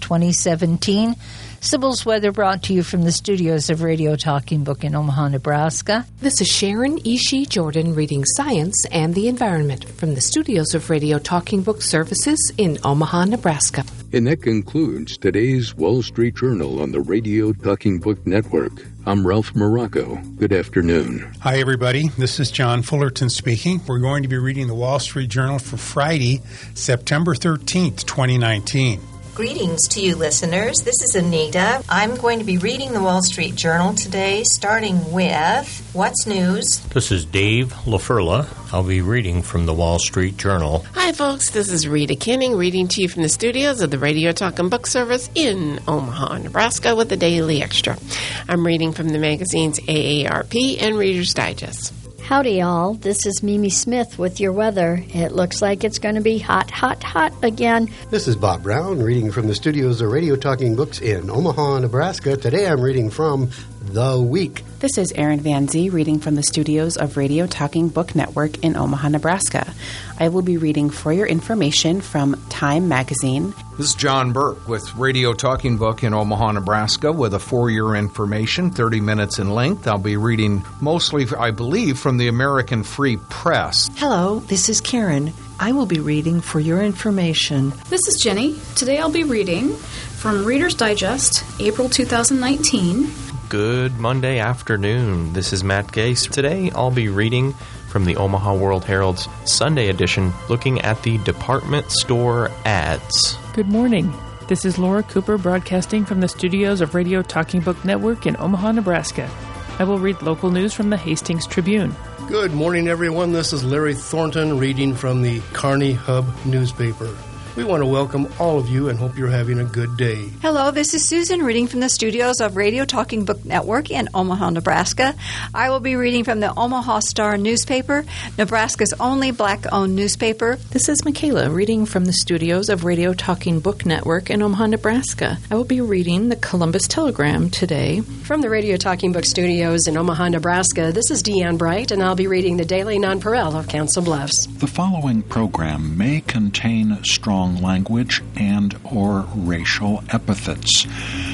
2017. Sybil's Weather brought to you from the studios of Radio Talking Book in Omaha, Nebraska. This is Sharon Ishii Jordan reading Science and the Environment from the studios of Radio Talking Book Services in Omaha, Nebraska. And that concludes today's Wall Street Journal on the Radio Talking Book Network. I'm Ralph Morocco. Good afternoon. Hi, everybody. This is John Fullerton speaking. We're going to be reading the Wall Street Journal for Friday, September 13th, 2019. Greetings to you, listeners. This is Anita. I'm going to be reading the Wall Street Journal today, starting with What's News. This is Dave LaFurla. I'll be reading from the Wall Street Journal. Hi, folks. This is Rita Kenning, reading to you from the studios of the Radio Talking Book Service in Omaha, Nebraska, with the Daily Extra. I'm reading from the magazines AARP and Reader's Digest. Howdy, y'all. This is Mimi Smith with your weather. It looks like it's going to be hot, hot, hot again. This is Bob Brown, reading from the studios of Radio Talking Books in Omaha, Nebraska. Today I'm reading from The Week. This is Erin Van Zee, reading from the studios of Radio Talking Book Network in Omaha, Nebraska. I will be reading for your information from Time Magazine. This is John Burke with Radio Talking Book in Omaha, Nebraska, with a for-your information, 30 minutes in length. I'll be reading mostly, I believe, from the American Free Press. Hello, this is Karen. I will be reading for your information. This is Jenny. Today I'll be reading from Reader's Digest, April 2019. Good Monday afternoon. This is Matt Gase. Today I'll be reading from the Omaha World Herald's Sunday edition, looking at the department store ads. Good morning. This is Laura Cooper broadcasting from the studios of Radio Talking Book Network in Omaha, Nebraska. I will read local news from the Hastings Tribune. Good morning, everyone. This is Larry Thornton reading from the Kearney Hub newspaper. We want to welcome all of you and hope you're having a good day. Hello, this is Susan reading from the studios of Radio Talking Book Network in Omaha, Nebraska. I will be reading from the Omaha Star newspaper, Nebraska's only black-owned newspaper. This is Michaela reading from the studios of Radio Talking Book Network in Omaha, Nebraska. I will be reading the Columbus Telegram today. From the Radio Talking Book Studios in Omaha, Nebraska, this is Deanne Bright, and I'll be reading the Daily Nonpareil of Council Bluffs. The following program may contain strong language and or racial epithets.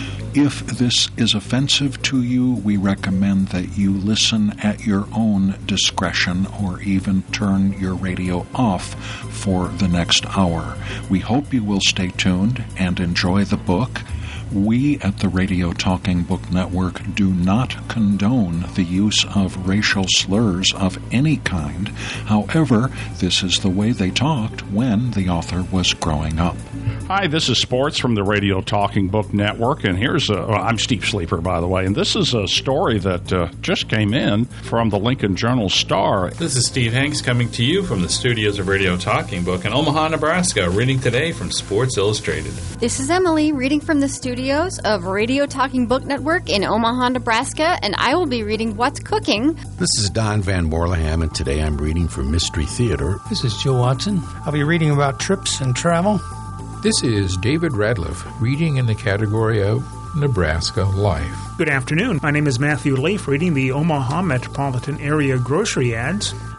If this is offensive to you, we recommend that you listen at your own discretion or even turn your radio off for the next hour. We hope you will stay tuned and enjoy the book. We at the Radio Talking Book Network do not condone the use of racial slurs of any kind. However, this is the way they talked when the author was growing up. Hi, this is Sports from the Radio Talking Book Network, and I'm Steve Sleeper, by the way, and this is a story that just came in from the Lincoln Journal-Star. This is Steve Hanks coming to you from the studios of Radio Talking Book in Omaha, Nebraska, reading today from Sports Illustrated. This is Emily reading from the studios of Radio Talking Book Network in Omaha, Nebraska, and I will be reading What's Cooking. This is Don Van Borleham, and today I'm reading from Mystery Theater. This is Joe Watson. I'll be reading about trips and travel. This is David Radliff, reading in the category of Nebraska Life. Good afternoon. My name is Matthew Leif, reading the Omaha Metropolitan Area grocery ads.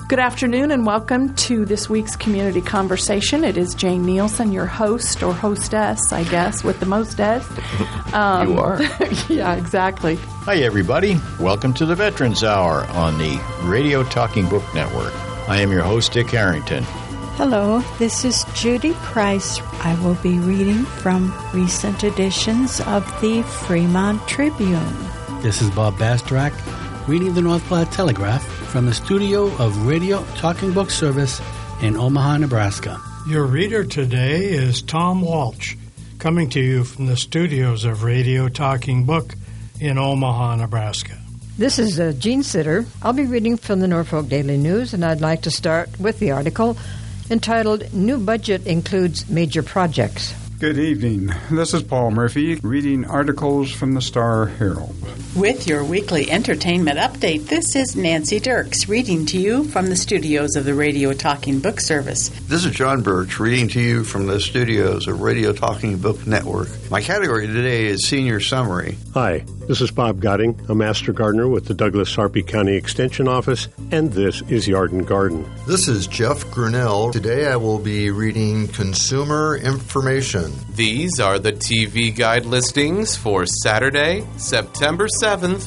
Good afternoon and welcome to this week's Community Conversation. It is Jane Nielsen, your host or hostess, I guess, with the mostess. You are. Yeah, exactly. Hi, everybody. Welcome to the Veterans Hour on the Radio Talking Book Network. I am your host, Dick Harrington. Hello, this is Judy Price. I will be reading from recent editions of the Fremont Tribune. This is Bob Bastrak, reading the North Platte Telegraph from the studio of Radio Talking Book Service in Omaha, Nebraska. Your reader today is Tom Walsh, coming to you from the studios of Radio Talking Book in Omaha, Nebraska. This is Jean Sitter. I'll be reading from the Norfolk Daily News, and I'd like to start with the article entitled, New Budget Includes Major Projects. Good evening. This is Paul Murphy, reading articles from the Star Herald. With your weekly entertainment update, this is Nancy Dirks, reading to you from the studios of the Radio Talking Book Service. This is John Birch, reading to you from the studios of Radio Talking Book Network. My category today is Senior Summary. Hi, this is Bob Gotting, a Master Gardener with the Douglas Sarpy County Extension Office, and this is Yard and Garden. This is Jeff Grinnell. Today I will be reading Consumer Information. These are the TV guide listings for Saturday, September 7th,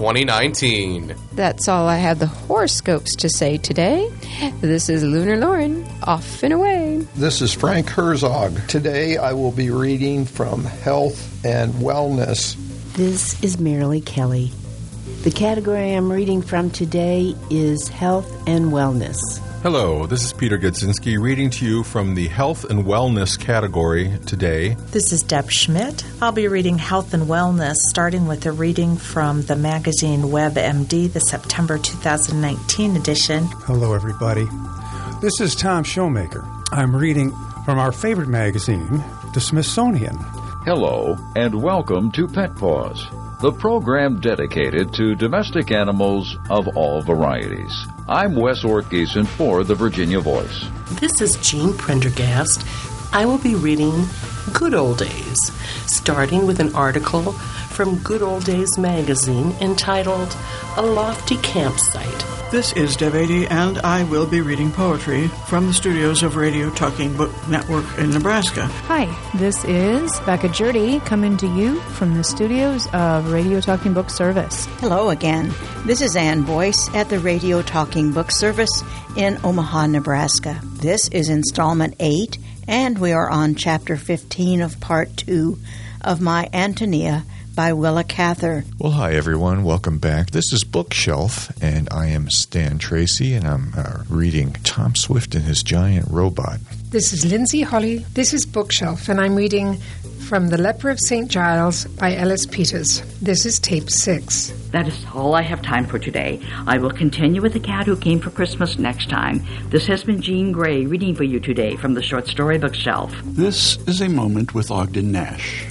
2019. That's all I have the horoscopes to say today. This is Lunar Lauren, off and away. This is Frank Herzog. Today I will be reading from Health and Wellness. This is Marilee Kelly. The category I'm reading from today is Health and Wellness. Hello, this is Peter Gudzinski reading to you from the Health and Wellness category today. This is Deb Schmidt. I'll be reading Health and Wellness, starting with a reading from the magazine WebMD, the September 2019 edition. Hello, everybody. This is Tom Showmaker. I'm reading from our favorite magazine, The Smithsonian. Hello, and welcome to Pet Paws, the program dedicated to domestic animals of all varieties. I'm Wes Ortgiesen for the Virginia Voice. This is Jean Prendergast. I will be reading Good Old Days, starting with an article from Good Old Days magazine entitled A Lofty Campsite. This is Deb Adie, and I will be reading poetry from the studios of Radio Talking Book Network in Nebraska. Hi, this is Becca Jurdy coming to you from the studios of Radio Talking Book Service. Hello again. This is Ann Boyce at the Radio Talking Book Service in Omaha, Nebraska. This is installment 8, and we are on chapter 15 of part 2 of my Antonia by Willa Cather. Well, hi, everyone. Welcome back. This is Bookshelf, and I am Stan Tracy, and I'm reading Tom Swift and His Giant Robot. This is Lindsay Holly. This is Bookshelf, and I'm reading from The Leper of St. Giles by Ellis Peters. This is tape 6. That is all I have time for today. I will continue with The Cat Who Came for Christmas next time. This has been Jean Grey reading for you today from the short story Bookshelf. This is a moment with Ogden Nash.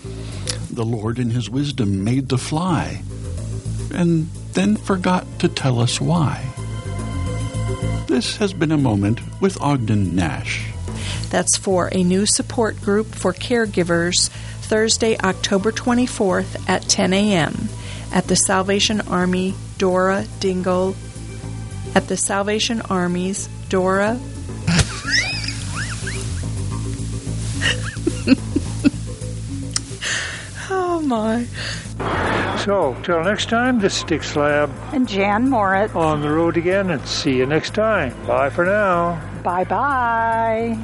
The Lord in his wisdom made the fly, and then forgot to tell us why. This has been a moment with Ogden Nash. That's for a new support group for caregivers, Thursday, October 24th at 10 a.m. at the Salvation Army Dora Dingle. At the Salvation Army's Dora. Oh, my. So, till next time, this is Dick Slab. And Jan Moritz. On the road again, and see you next time. Bye for now. Bye-bye.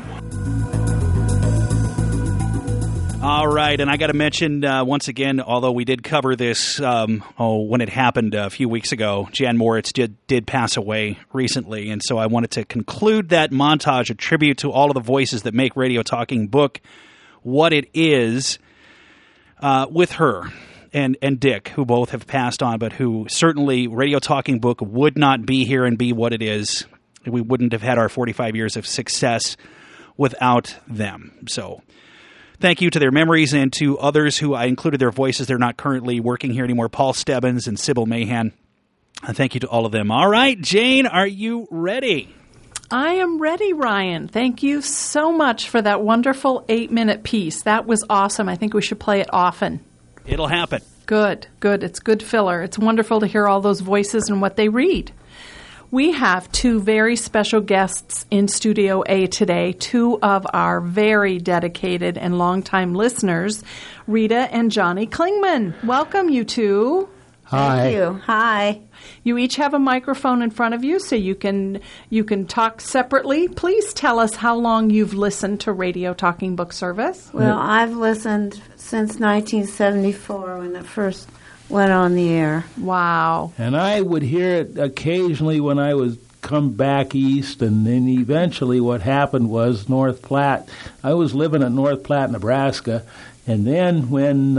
All right, and I got to mention once again, although we did cover this when it happened a few weeks ago, Jan Moritz did pass away recently, and so I wanted to conclude that montage, a tribute to all of the voices that make Radio Talking Book what it is, with her and Dick, who both have passed on, but who certainly Radio Talking Book would not be here and be what it is. We wouldn't have had our 45 years of success without them. So thank you to their memories and to others who I included their voices. They're not currently working here anymore. Paul Stebbins and Sybil Mahan. And thank you to all of them. All right, Jane, are you ready? I am ready, Ryan. Thank you so much for that wonderful 8-minute piece. That was awesome. I think we should play it often. It'll happen. Good. It's good filler. It's wonderful to hear all those voices and what they read. We have two very special guests in Studio A today, two of our very dedicated and longtime listeners, Rita and Johnny Klingman. Welcome, you two. Hi. Thank you. Hi. You each have a microphone in front of you, so you can talk separately. Please tell us how long you've listened to Radio Talking Book Service. Well, I've listened since 1974 when it first went on the air. Wow. And I would hear it occasionally when I was come back east, and then eventually what happened was North Platte. I was living in North Platte, Nebraska, and then when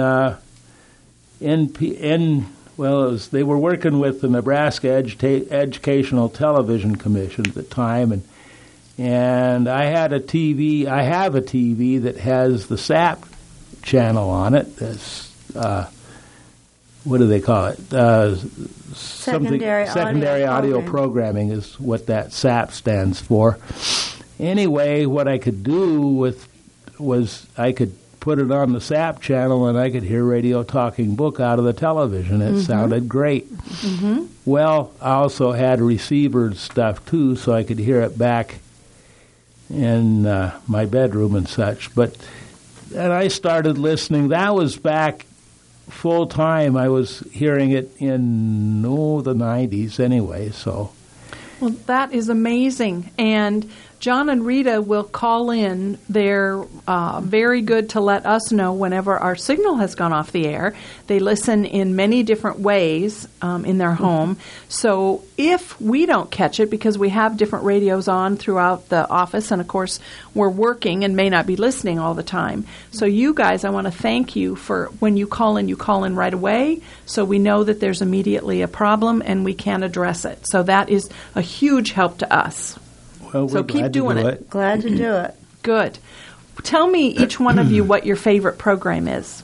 they were working with the Nebraska Educational Television Commission at the time, and I had a TV. I have a TV that has the SAP channel on it. That's what do they call it? Secondary audio programming is what that SAP stands for. Anyway, what I could do was I could put it on the SAP channel and I could hear Radio Talking Book out of the television. It sounded great. Mm-hmm. Well, I also had receiver stuff too, so I could hear it back in my bedroom and such. And I started listening. That was back full time. I was hearing it in the 90s anyway. So, well, that is amazing. And John and Rita will call in. They're very good to let us know whenever our signal has gone off the air. They listen in many different ways in their home. So if we don't catch it, because we have different radios on throughout the office, and of course we're working and may not be listening all the time. So you guys, I want to thank you for when you call in right away, so we know that there's immediately a problem and we can address it. So that is a huge help to us. Well, so keep doing it. Glad to do it. Good. Tell me, each one of you, what your favorite program is.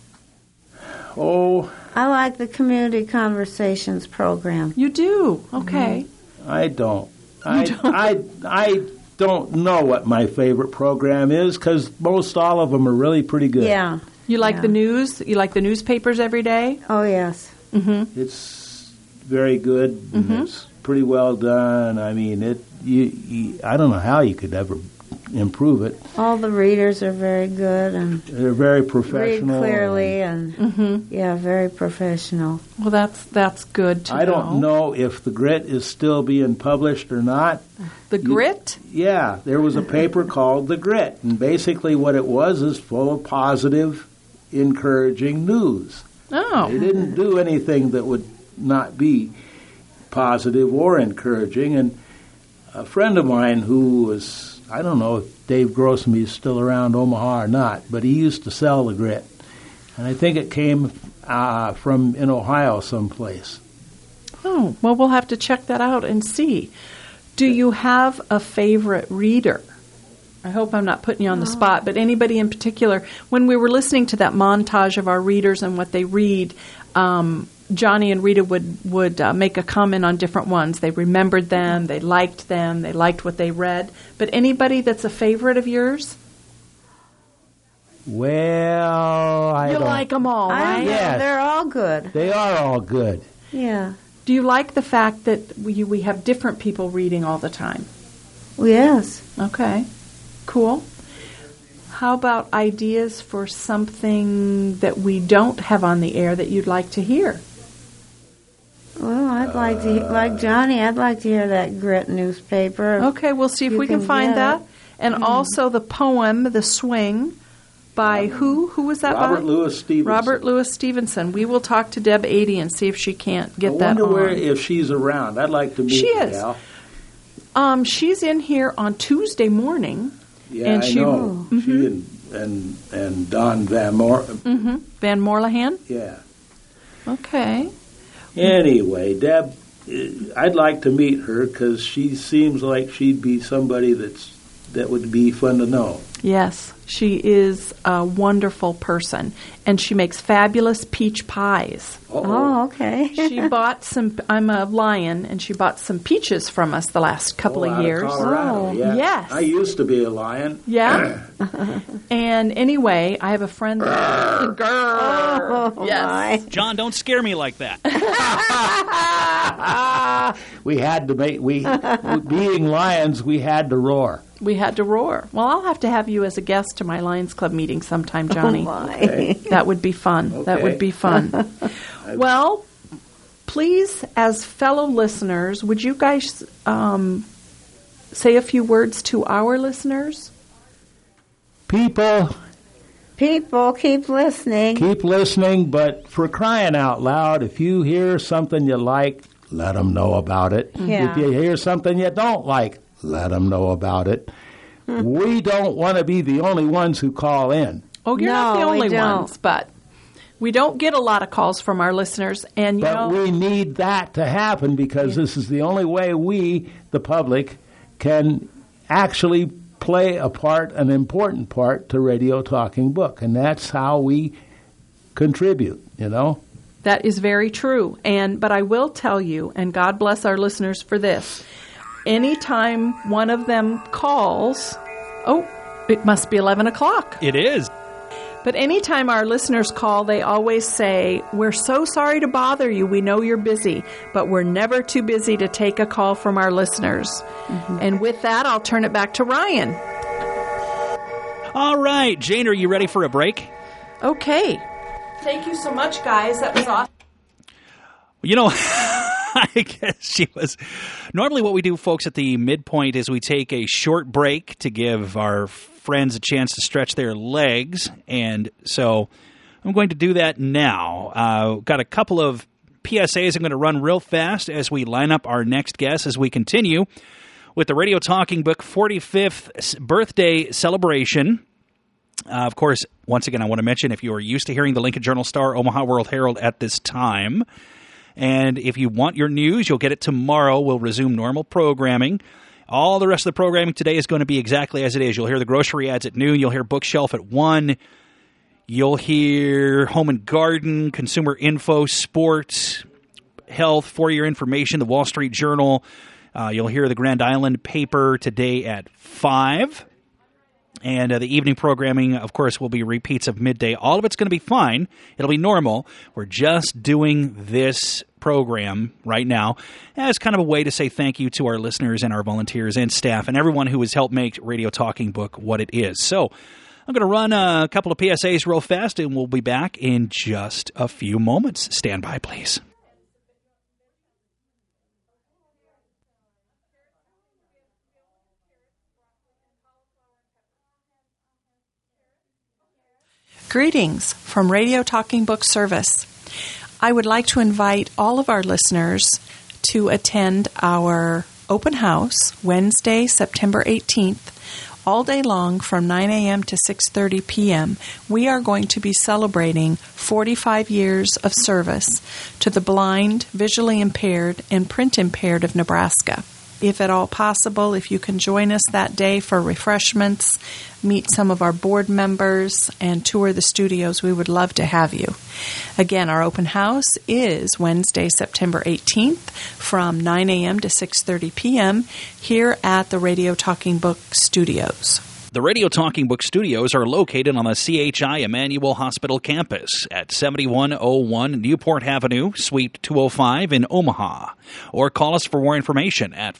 Oh, I like the Community Conversations program. You do? Okay. I don't. I don't know what my favorite program is because most all of them are really pretty good. Yeah. You like the news? You like the newspapers every day? Oh, yes. Mm-hmm. It's very good. And it's pretty well done. I mean, I don't know how you could ever improve it. All the readers are very good, and they're very professional. Read clearly, and yeah, very professional. Well, that's good to know. I don't know if the Grit is still being published or not. The Grit? Yeah, there was a paper called The Grit, and basically what it was is full of positive, encouraging news. Oh. They didn't do anything that would not be positive or encouraging. And a friend of mine who was, I don't know if Dave Grossamy is still around Omaha or not, but he used to sell the Grit. And I think it came from in Ohio someplace. Oh, well, we'll have to check that out and see. Do you have a favorite reader? I hope I'm not putting you on the spot, but anybody in particular? When we were listening to that montage of our readers and what they read, Johnny and Rita would make a comment on different ones. They remembered them, they liked what they read. But anybody that's a favorite of yours? Well, I don't. You like them all, right? Yes. They're all good. They are all good. Yeah. Do you like the fact that we have different people reading all the time? Yes. Okay. Cool. How about ideas for something that we don't have on the air that you'd like to hear? Well, I'd like to, like Johnny, I'd like to hear that Grit newspaper. Okay, we'll see if we can find that. And also the poem, The Swing, by who? Who was that by? Robert Louis Stevenson. Robert Louis Stevenson. We will talk to Deb Adie and see if she can't get that on. I wonder if she's around. I'd like to meet she the is. gal. She's in here on Tuesday morning. Yeah, and I know. She and Don Van Van Morlehan? Yeah. Okay. Anyway, Deb, I'd like to meet her because she seems like she'd be somebody that would be fun to know. Yes, she is a wonderful person, and she makes fabulous peach pies. Oh, okay. She bought some, I'm a Lion, and she bought some peaches from us the last couple of years. Colorado, Yes. I used to be a Lion. Yeah. And anyway, I have a friend that... Yes. John, don't scare me like that. We had to make, being Lions, we had to roar. We had to roar. Well, I'll have to have you as a guest to my Lions Club meeting sometime, Johnny. Okay. That would be fun. Okay. That would be fun. Well, please, as fellow listeners, would you guys say a few words to our listeners? People, keep listening. keep listening, but for crying out loud, if you hear something you like, let them know about it. Yeah. If you hear something you don't like, let them know about it. We don't want to be the only ones who call in. Oh, you're not the No, we only don't. ones, but we don't get a lot of calls from our listeners, and you But know, we need that to happen because this is the only way we, the public, can actually play a part, an important part to Radio Talking Book. And that's how we contribute, you know? that is very true. But I will tell you, and God bless our listeners for this. Anytime one of them calls, it must be 11 o'clock. It is. But anytime our listeners call, they always say, we're so sorry to bother you. We know you're busy, but we're never too busy to take a call from our listeners. Mm-hmm. And with that, I'll turn it back to Ryan. All right, Jane, are you ready for a break? Okay. Thank you so much, guys. That was awesome. You know, I guess she was. Normally what we do, folks, at the midpoint is we take a short break to give our friends a chance to stretch their legs. And so I'm going to do that now. Got a couple of PSAs I'm going to run real fast as we line up our next guest as we continue with the Radio Talking Book 45th birthday celebration. Of course, once again, I want to mention if you are used to hearing the Lincoln Journal-Star, Omaha World Herald at this time, and if you want your news, you'll get it tomorrow. We'll resume normal programming. All the rest of the programming today is going to be exactly as it is. You'll hear the grocery ads at noon. You'll hear Bookshelf at 1. You'll hear Home and Garden, Consumer Info, Sports, Health, For Your Information, the Wall Street Journal. You'll hear the Grand Island paper today at 5. And the evening programming, of course, will be repeats of midday. All of it's going to be fine. It'll be normal. We're just doing this program right now as kind of a way to say thank you to our listeners and our volunteers and staff and everyone who has helped make Radio Talking Book what it is. So I'm going to run a couple of PSAs real fast, and we'll be back in just a few moments. Stand by, please. Greetings from Radio Talking Book Service. I would like to invite all of our listeners to attend our open house Wednesday, September 18th, all day long from 9 a.m. to 6:30 p.m. We are going to be celebrating 45 years of service to the blind, visually impaired, and print impaired of Nebraska. If at all possible, if you can join us that day for refreshments, meet some of our board members, and tour the studios, we would love to have you. Again, our open house is Wednesday, September 18th from 9 a.m. to 6:30 p.m. here at the Radio Talking Book Studios. The Radio Talking Book Studios are located on the CHI Emmanuel Hospital campus at 7101 Newport Avenue, Suite 205 in Omaha. Or call us for more information at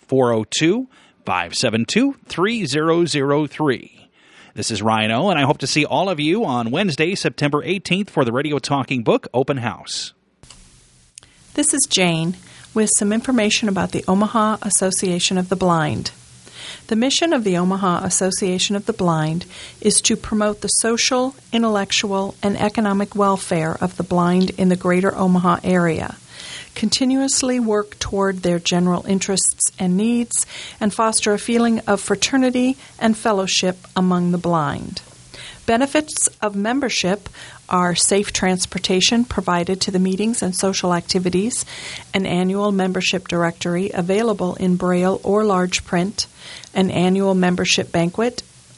402-572-3003. This is Ryan O, and I hope to see all of you on Wednesday, September 18th for the Radio Talking Book Open House. This is Jane with some information about the Omaha Association of the Blind. The mission of the Omaha Association of the Blind is to promote the social, intellectual, and economic welfare of the blind in the greater Omaha area, continuously work toward their general interests and needs, and foster a feeling of fraternity and fellowship among the blind. Benefits of membership are safe transportation provided to the meetings and social activities, an annual membership directory available in Braille or large print, an annual membership banquet,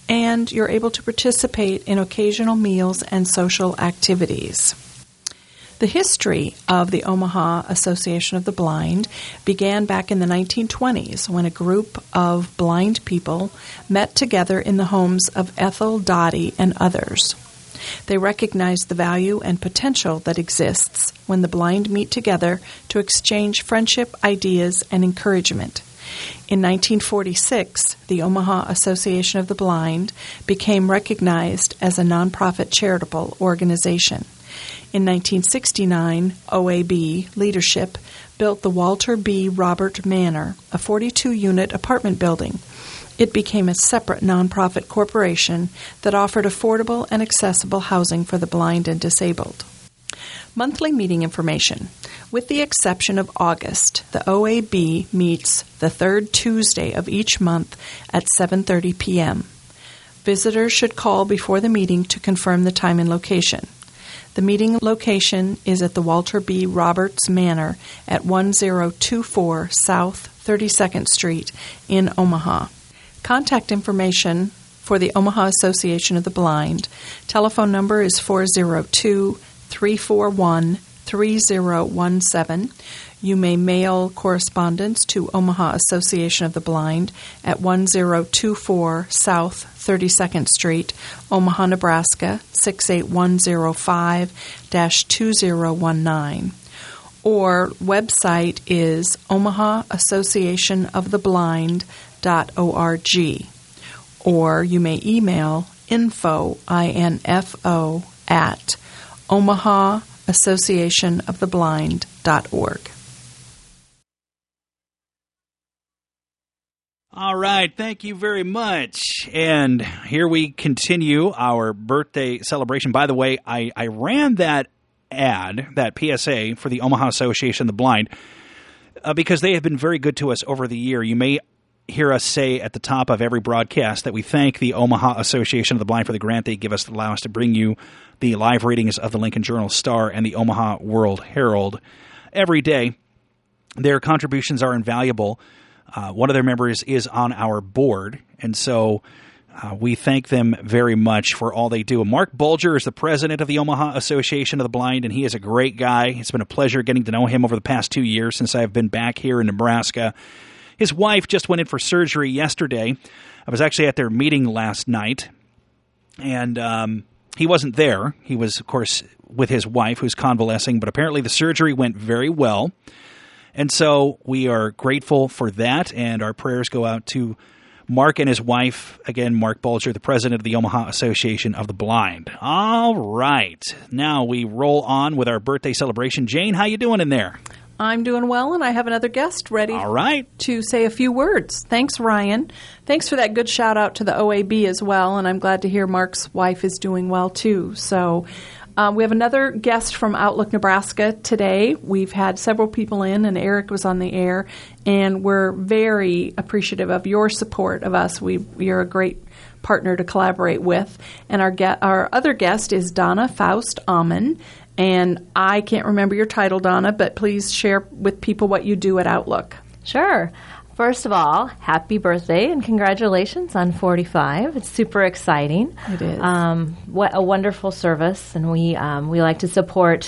and you're able to participate in occasional meals and social activities. The history of the Omaha Association of the Blind began back in the 1920s when a group of blind people met together in the homes of Ethel Dottie and others. They recognized the value and potential that exists when the blind meet together to exchange friendship, ideas, and encouragement. In 1946, the Omaha Association of the Blind became recognized as a nonprofit charitable organization. In 1969, OAB leadership built the Walter B. Robert Manor, a 42-unit apartment building. It became a separate nonprofit corporation that offered affordable and accessible housing for the blind and disabled. Monthly meeting information. With the exception of August, the OAB meets the third Tuesday of each month at 7:30 p.m. Visitors should call before the meeting to confirm the time and location. The meeting location is at the Walter B. Roberts Manor at 1024 South 32nd Street in Omaha. Contact information for the Omaha Association of the Blind. Telephone number is 402-341-3017. You may mail correspondence to Omaha Association of the Blind at 1024 South 32nd Street, Omaha, Nebraska, 68105-2019. Or website is omahaassociationoftheblind.org. Or you may email info, I-N-F-O, at omahaassociationoftheblind.org. All right, thank you very much. And here we continue our birthday celebration. By the way, I ran that ad, that PSA, for the Omaha Association of the Blind because they have been very good to us over the year. You may hear us say at the top of every broadcast that we thank the Omaha Association of the Blind for the grant they give us to allow us to bring you the live readings of the Lincoln Journal-Star and the Omaha World-Herald every day. Their contributions are invaluable. One of their members is on our board, and so we thank them very much for all they do. And Mark Bulger is the president of the Omaha Association of the Blind, and he is a great guy. It's been a pleasure getting to know him over the past 2 years since I've been back here in Nebraska. His wife just went in for surgery yesterday. I was actually at their meeting last night, and he wasn't there. He was, of course, with his wife, who's convalescing, but apparently the surgery went very well. And so we are grateful for that, and our prayers go out to Mark and his wife. Again, Mark Bulger, the president of the Omaha Association of the Blind. All right. Now we roll on with our birthday celebration. Jane, how you doing in there? I'm doing well, and I have another guest ready to say a few words. Thanks, Ryan. Thanks for that good shout-out to the OAB as well, and I'm glad to hear Mark's wife is doing well, too. So we have another guest from Outlook, Nebraska today. We've had several people in, and Eric was on the air, and we're very appreciative of your support of us. You're a great partner to collaborate with. And our other guest is Donna Faust Ammann. And I can't remember your title, Donna, but please share with people what you do at Outlook. Sure. First of all, happy birthday and congratulations on 45. It's super exciting. It is. What a wonderful service, and we like to support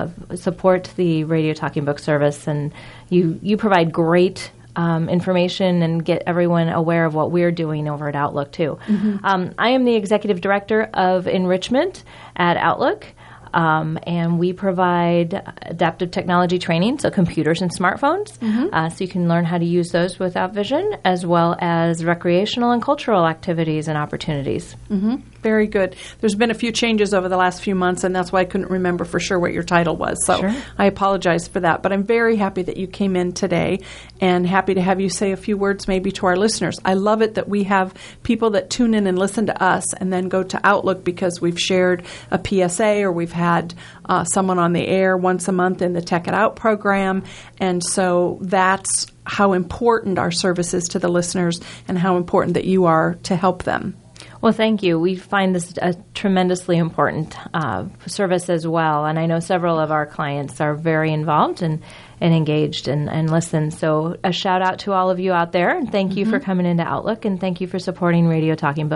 the Radio Talking Book service, and you provide great information and get everyone aware of what we're doing over at Outlook too. Mm-hmm. I am the executive director of enrichment at Outlook. And we provide adaptive technology training, so computers and smartphones, so you can learn how to use those without vision, as well as recreational and cultural activities and opportunities. Mm-hmm. Very good. There's been a few changes over the last few months, and that's why I couldn't remember for sure what your title was. So sure. I apologize for that. But I'm very happy that you came in today and happy to have you say a few words maybe to our listeners. I love it that we have people that tune in and listen to us and then go to Outlook because we've shared a PSA or we've had someone on the air once a month in the Tech It Out program. And so that's how important our service is to the listeners and how important that you are to help them. Well, thank you. We find this a tremendously important service as well, and I know several of our clients are very involved and engaged and listen. So a shout-out to all of you out there, and thank you for coming into Outlook, and thank you for supporting Radio Talking Book.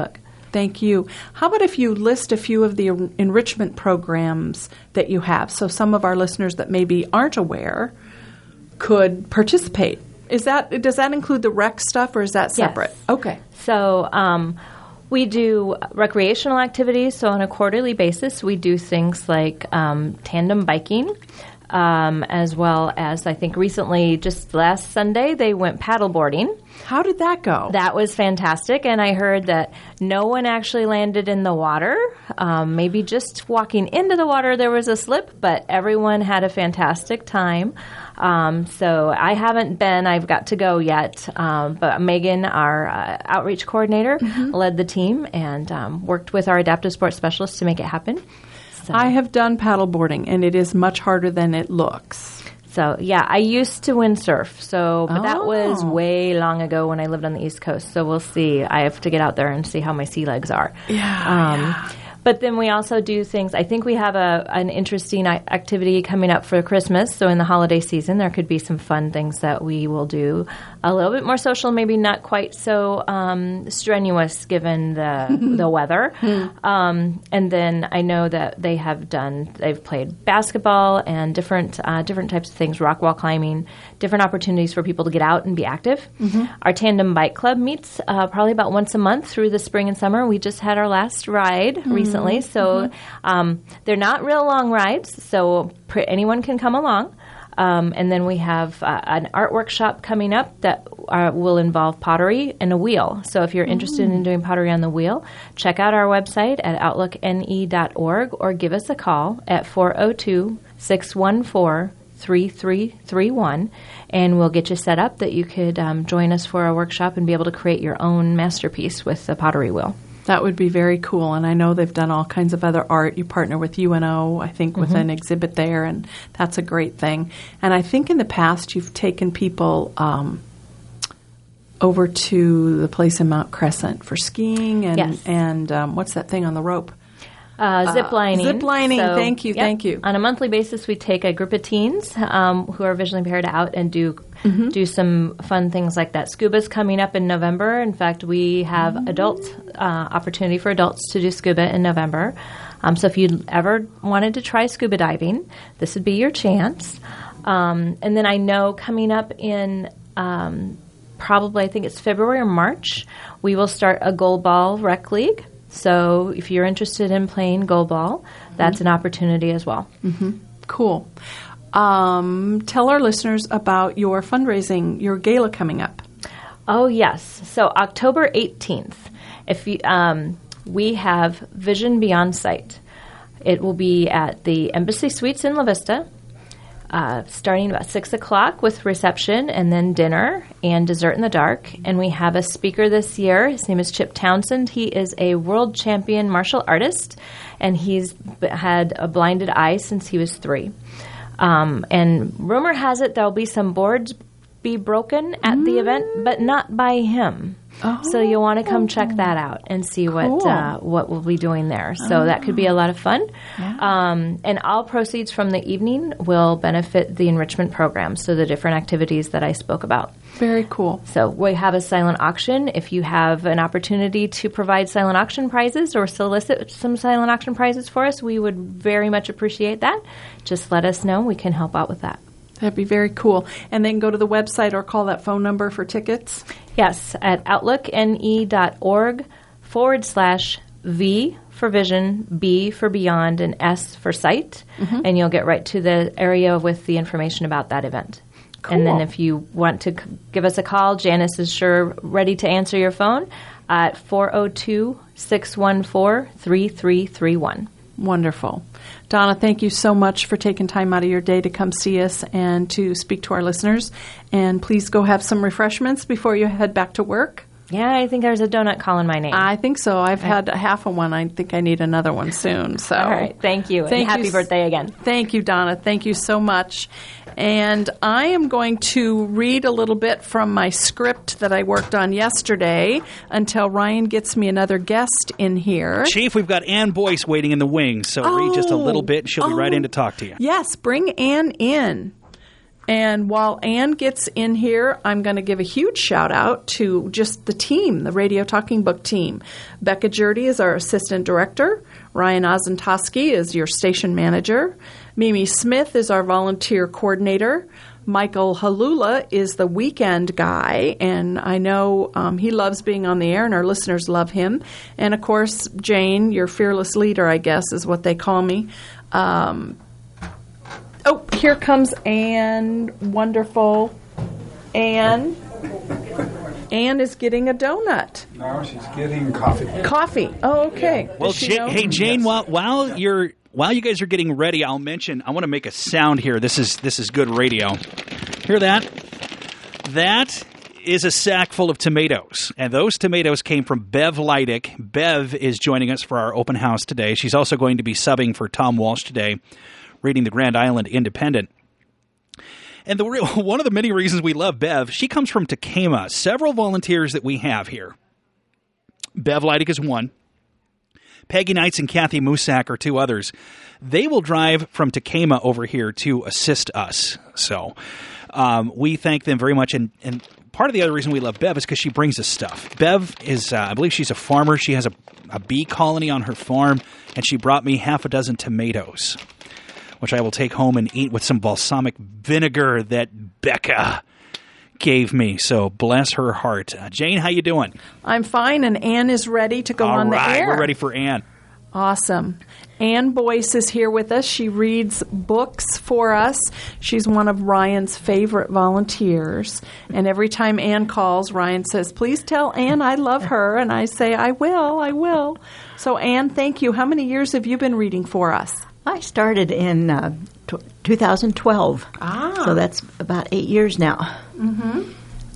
Thank you. How about if you list a few of the enrichment programs that you have, so some of our listeners that maybe aren't aware could participate? Does that include the rec stuff, or is that separate? Yes. Okay. So we do recreational activities. So on a quarterly basis, we do things like tandem biking, as well as I think recently, just last Sunday, they went paddleboarding. How did that go? That was fantastic, and I heard that no one actually landed in the water. Maybe just walking into the water there was a slip, but everyone had a fantastic time. So I haven't been. I've got to go yet. But Megan, our outreach coordinator, led the team and worked with our adaptive sports specialists to make it happen. So. I have done paddleboarding, and it is much harder than it looks. So, yeah, I used to windsurf, but that was way long ago when I lived on the East Coast. So we'll see. I have to get out there and see how my sea legs are. Yeah. But then we also do things. I think we have an interesting activity coming up for Christmas. So in the holiday season, there could be some fun things that we will do. A little bit more social, maybe not quite so strenuous given the weather. And then I know that they've played basketball and different types of things, rock wall climbing, different opportunities for people to get out and be active. Our Tandem Bike Club meets probably about once a month through the spring and summer. We just had our last ride recently. So they're not real long rides, so anyone can come along. And then we have an art workshop coming up that will involve pottery and a wheel. So if you're interested in doing pottery on the wheel, check out our website at outlookne.org or give us a call at 402-614-3331, and we'll get you set up that you could join us for a workshop and be able to create your own masterpiece with the pottery wheel. That would be very cool, and I know they've done all kinds of other art. You partner with UNO, I think, with an exhibit there, and that's a great thing. And I think in the past you've taken people over to the place in Mount Crescent for skiing and what's that thing on the rope? Zip lining. Zip lining. So, thank you. On a monthly basis, we take a group of teens who are visually impaired out and do some fun things like that. Scuba's coming up in November. In fact, we have opportunity for adults to do scuba in November. So if you ever wanted to try scuba diving, this would be your chance. And then I know coming up in probably, I think it's February or March, we will start a goalball rec league. So if you're interested in playing goalball, that's an opportunity as well. Cool. Tell our listeners about your fundraising, your gala coming up. Oh, yes. So October 18th, we have Vision Beyond Sight. It will be at the Embassy Suites in La Vista, starting about 6 o'clock with reception and then dinner and dessert in the dark. And we have a speaker this year. His name is Chip Townsend. He is a world champion martial artist, and he's had a blinded eye since he was 3. And rumor has it there'll be some boards be broken at the event, but not by him. So you'll want to come check that out and see what we'll be doing there. So that could be a lot of fun. And all proceeds from the evening will benefit the enrichment program, so the different activities that I spoke about. Very cool. So we have a silent auction. If you have an opportunity to provide silent auction prizes or solicit some silent auction prizes for us, we would very much appreciate that. Just let us know. We can help out with that. That'd be very cool. And then go to the website or call that phone number for tickets? Yes, at outlookne.org/V for vision, B for beyond, and S for sight. And you'll get right to the area with the information about that event. Cool. And then if you want to give us a call, Janice is sure ready to answer your phone at 402-614-3331. Wonderful. Donna, thank you so much for taking time out of your day to come see us and to speak to our listeners. And please go have some refreshments before you head back to work. Yeah, I think there's a donut calling my name. I think so. I've had half of one. I think I need another one soon. So, all right. Thank you. And happy birthday again. Thank you, Donna. Thank you so much. And I am going to read a little bit from my script that I worked on yesterday until Ryan gets me another guest in here. Chief, we've got Ann Boyce waiting in the wings, so read just a little bit and she'll be right in to talk to you. Yes, bring Ann in. And while Ann gets in here, I'm going to give a huge shout out to just the team, the Radio Talking Book team. Becca Jurdy is our assistant director. Ryan Ozentoski is your station manager. Mimi Smith is our volunteer coordinator. Michael Halula is the weekend guy, and I know he loves being on the air, and our listeners love him. And, of course, Jane, your fearless leader, I guess, is what they call me. Here comes Ann. Wonderful. Ann. Ann is getting a donut. No, she's getting coffee. Coffee. Oh, okay. Well, hey, Jane, while you guys are getting ready, I want to make a sound here. This is good radio. Hear that? That is a sack full of tomatoes, and those tomatoes came from Bev Leidick. Bev is joining us for our open house today. She's also going to be subbing for Tom Walsh today, reading the Grand Island Independent. And one of the many reasons we love Bev, she comes from Tekamah. Several volunteers that we have here. Bev Leidick is one. Peggy Knights and Kathy Musak are two others. They will drive from Tekamah over here to assist us. So we thank them very much. And part of the other reason we love Bev is because she brings us stuff. Bev is, I believe she's a farmer. She has a bee colony on her farm, and she brought me half a dozen tomatoes, which I will take home and eat with some balsamic vinegar that Becca gave me. So bless her heart. Jane, how you doing? I'm fine, and Ann is ready to go on the air. All right, we're ready for Ann. Awesome. Ann Boyce is here with us. She reads books for us. She's one of Ryan's favorite volunteers. And every time Ann calls, Ryan says, please tell Ann I love her. And I say, I will. So, Ann, thank you. How many years have you been reading for us? I started in 2012. So that's about 8 years now. Mm-hmm.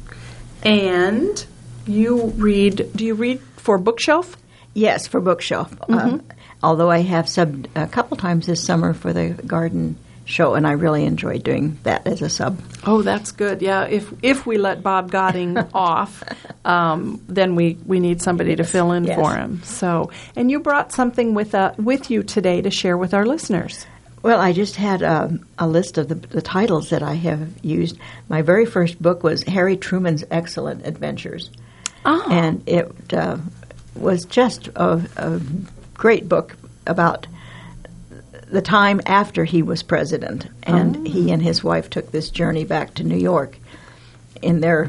And do you read for Bookshelf? Yes, for Bookshelf. Mm-hmm. Although I have subbed a couple times this summer for the garden show, and I really enjoyed doing that as a sub. Oh, that's good. Yeah, if we let Bob Godding off, then we need somebody to fill in for him. So, and you brought something with you today to share with our listeners. Well, I just had a list of the titles that I have used. My very first book was Harry Truman's Excellent Adventures. Oh. And it was just a great book about the time after he was president. And he and his wife took this journey back to New York in their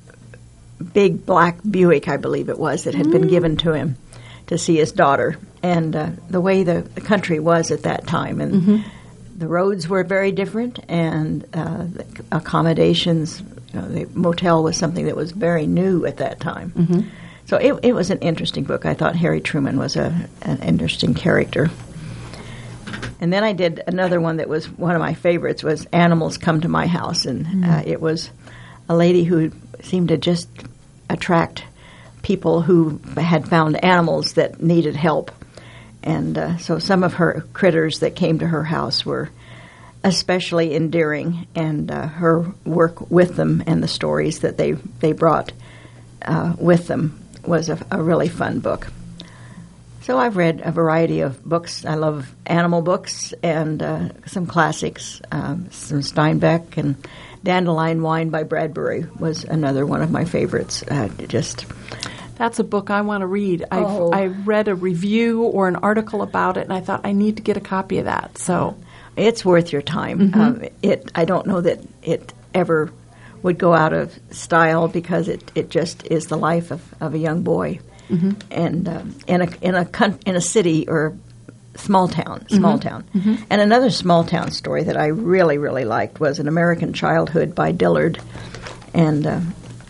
big black Buick, I believe it was, that had been given to him to see his daughter. And the way the country was at that time. And the roads were very different, and the accommodations, the motel was something that was very new at that time. Mm-hmm. So it was an interesting book. I thought Harry Truman was an interesting character. And then I did another one that was one of my favorites, was Animals Come to My House. And it was a lady who seemed to just attract people who had found animals that needed help. And so some of her critters that came to her house were especially endearing, and her work with them and the stories that they brought with them was a really fun book. So I've read a variety of books. I love animal books and some classics, some Steinbeck, and Dandelion Wine by Bradbury was another one of my favorites. That's a book I want to read. I read a review or an article about it, and I thought I need to get a copy of that. So it's worth your time. Mm-hmm. I don't know that it ever would go out of style, because it just is the life of a young boy, and in a city or small town. Mm-hmm. And another small town story that I really, really liked was An American Childhood by Dillard, and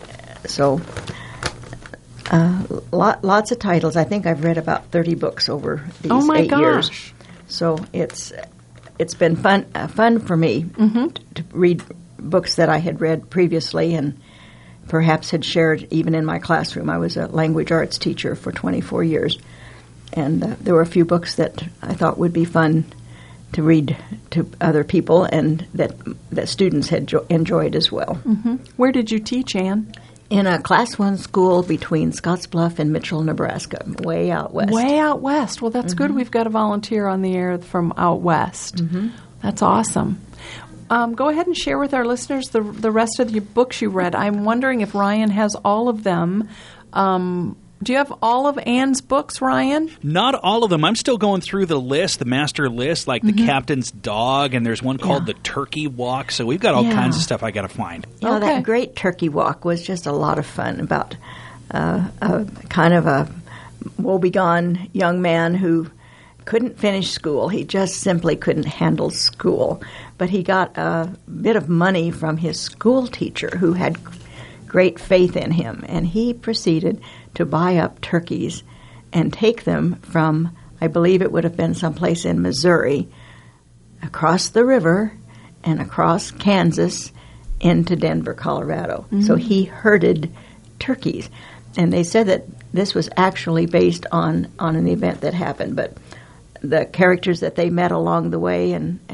lots of titles. I think I've read about 30 books over these 8 years. So it's been fun for me to read books that I had read previously and perhaps had shared even in my classroom. I was a language arts teacher for 24 years, and there were a few books that I thought would be fun to read to other people and that students had enjoyed as well. Mm-hmm. Where did you teach, Ann? In a Class 1 school between Scottsbluff and Mitchell, Nebraska, way out west. Way out west. Well, that's good. We've got a volunteer on the air from out west. Mm-hmm. That's awesome. go ahead and share with our listeners the rest of the books you read. I'm wondering if Ryan has all of them. Do you have all of Anne's books, Ryan? Not all of them. I'm still going through the list, the master list, like The Captain's Dog, and there's one called The Turkey Walk. So we've got all kinds of stuff I got to find. You know, that Great Turkey Walk was just a lot of fun about a kind of a woebegone young man who couldn't finish school. He just simply couldn't handle school. But he got a bit of money from his school teacher who had great faith in him, and he proceeded to buy up turkeys and take them from, I believe it would have been someplace in Missouri, across the river and across Kansas into Denver, Colorado. Mm-hmm. So he herded turkeys. And they said that this was actually based on an event that happened, but the characters that they met along the way,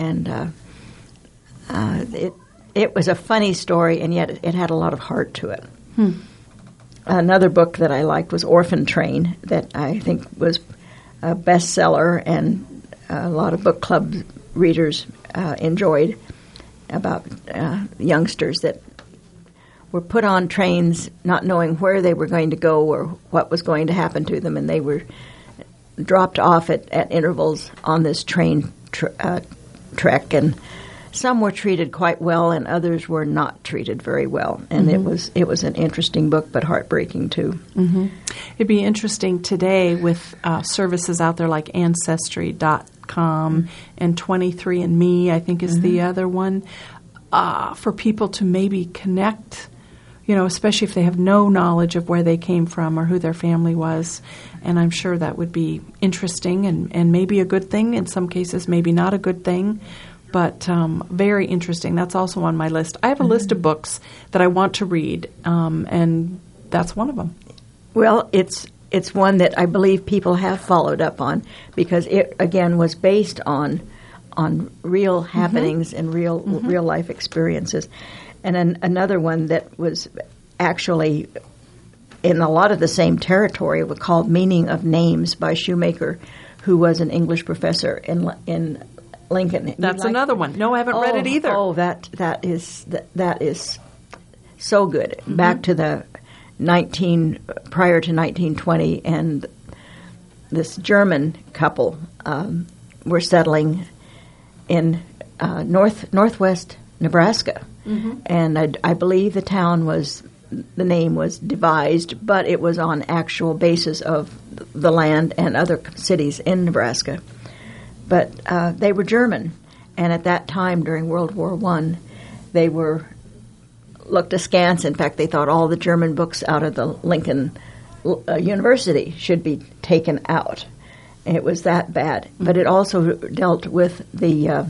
it was a funny story, and yet it had a lot of heart to it. Another book that I liked was Orphan Train, that I think was a bestseller, and a lot of book club readers enjoyed, about youngsters that were put on trains not knowing where they were going to go or what was going to happen to them, and they were dropped off at intervals on this train trek, and some were treated quite well, and others were not treated very well. And it was an interesting book, but heartbreaking too. Mm-hmm. It'd be interesting today with services out there like Ancestry.com and 23andMe, I think is the other one, for people to maybe connect, especially if they have no knowledge of where they came from or who their family was. And I'm sure that would be interesting and maybe a good thing. In some cases, maybe not a good thing. But very interesting. That's also on my list. I have a list of books that I want to read, and that's one of them. Well, it's one that I believe people have followed up on, because it, again, was based on real happenings and real life experiences. And another one that was actually in a lot of the same territory was called Meaning of Names by Shoemaker, who was an English professor in Lincoln. That's another one. No, I haven't read it either. Oh, that is so good. Back to the prior to 1920, and this German couple were settling in northwest Nebraska, and I believe the name was devised, but it was on actual basis of the land and other cities in Nebraska. But they were German, and at that time during World War I, they were looked askance. In fact, they thought all the German books out of the Lincoln University should be taken out. It was that bad. But it also dealt with the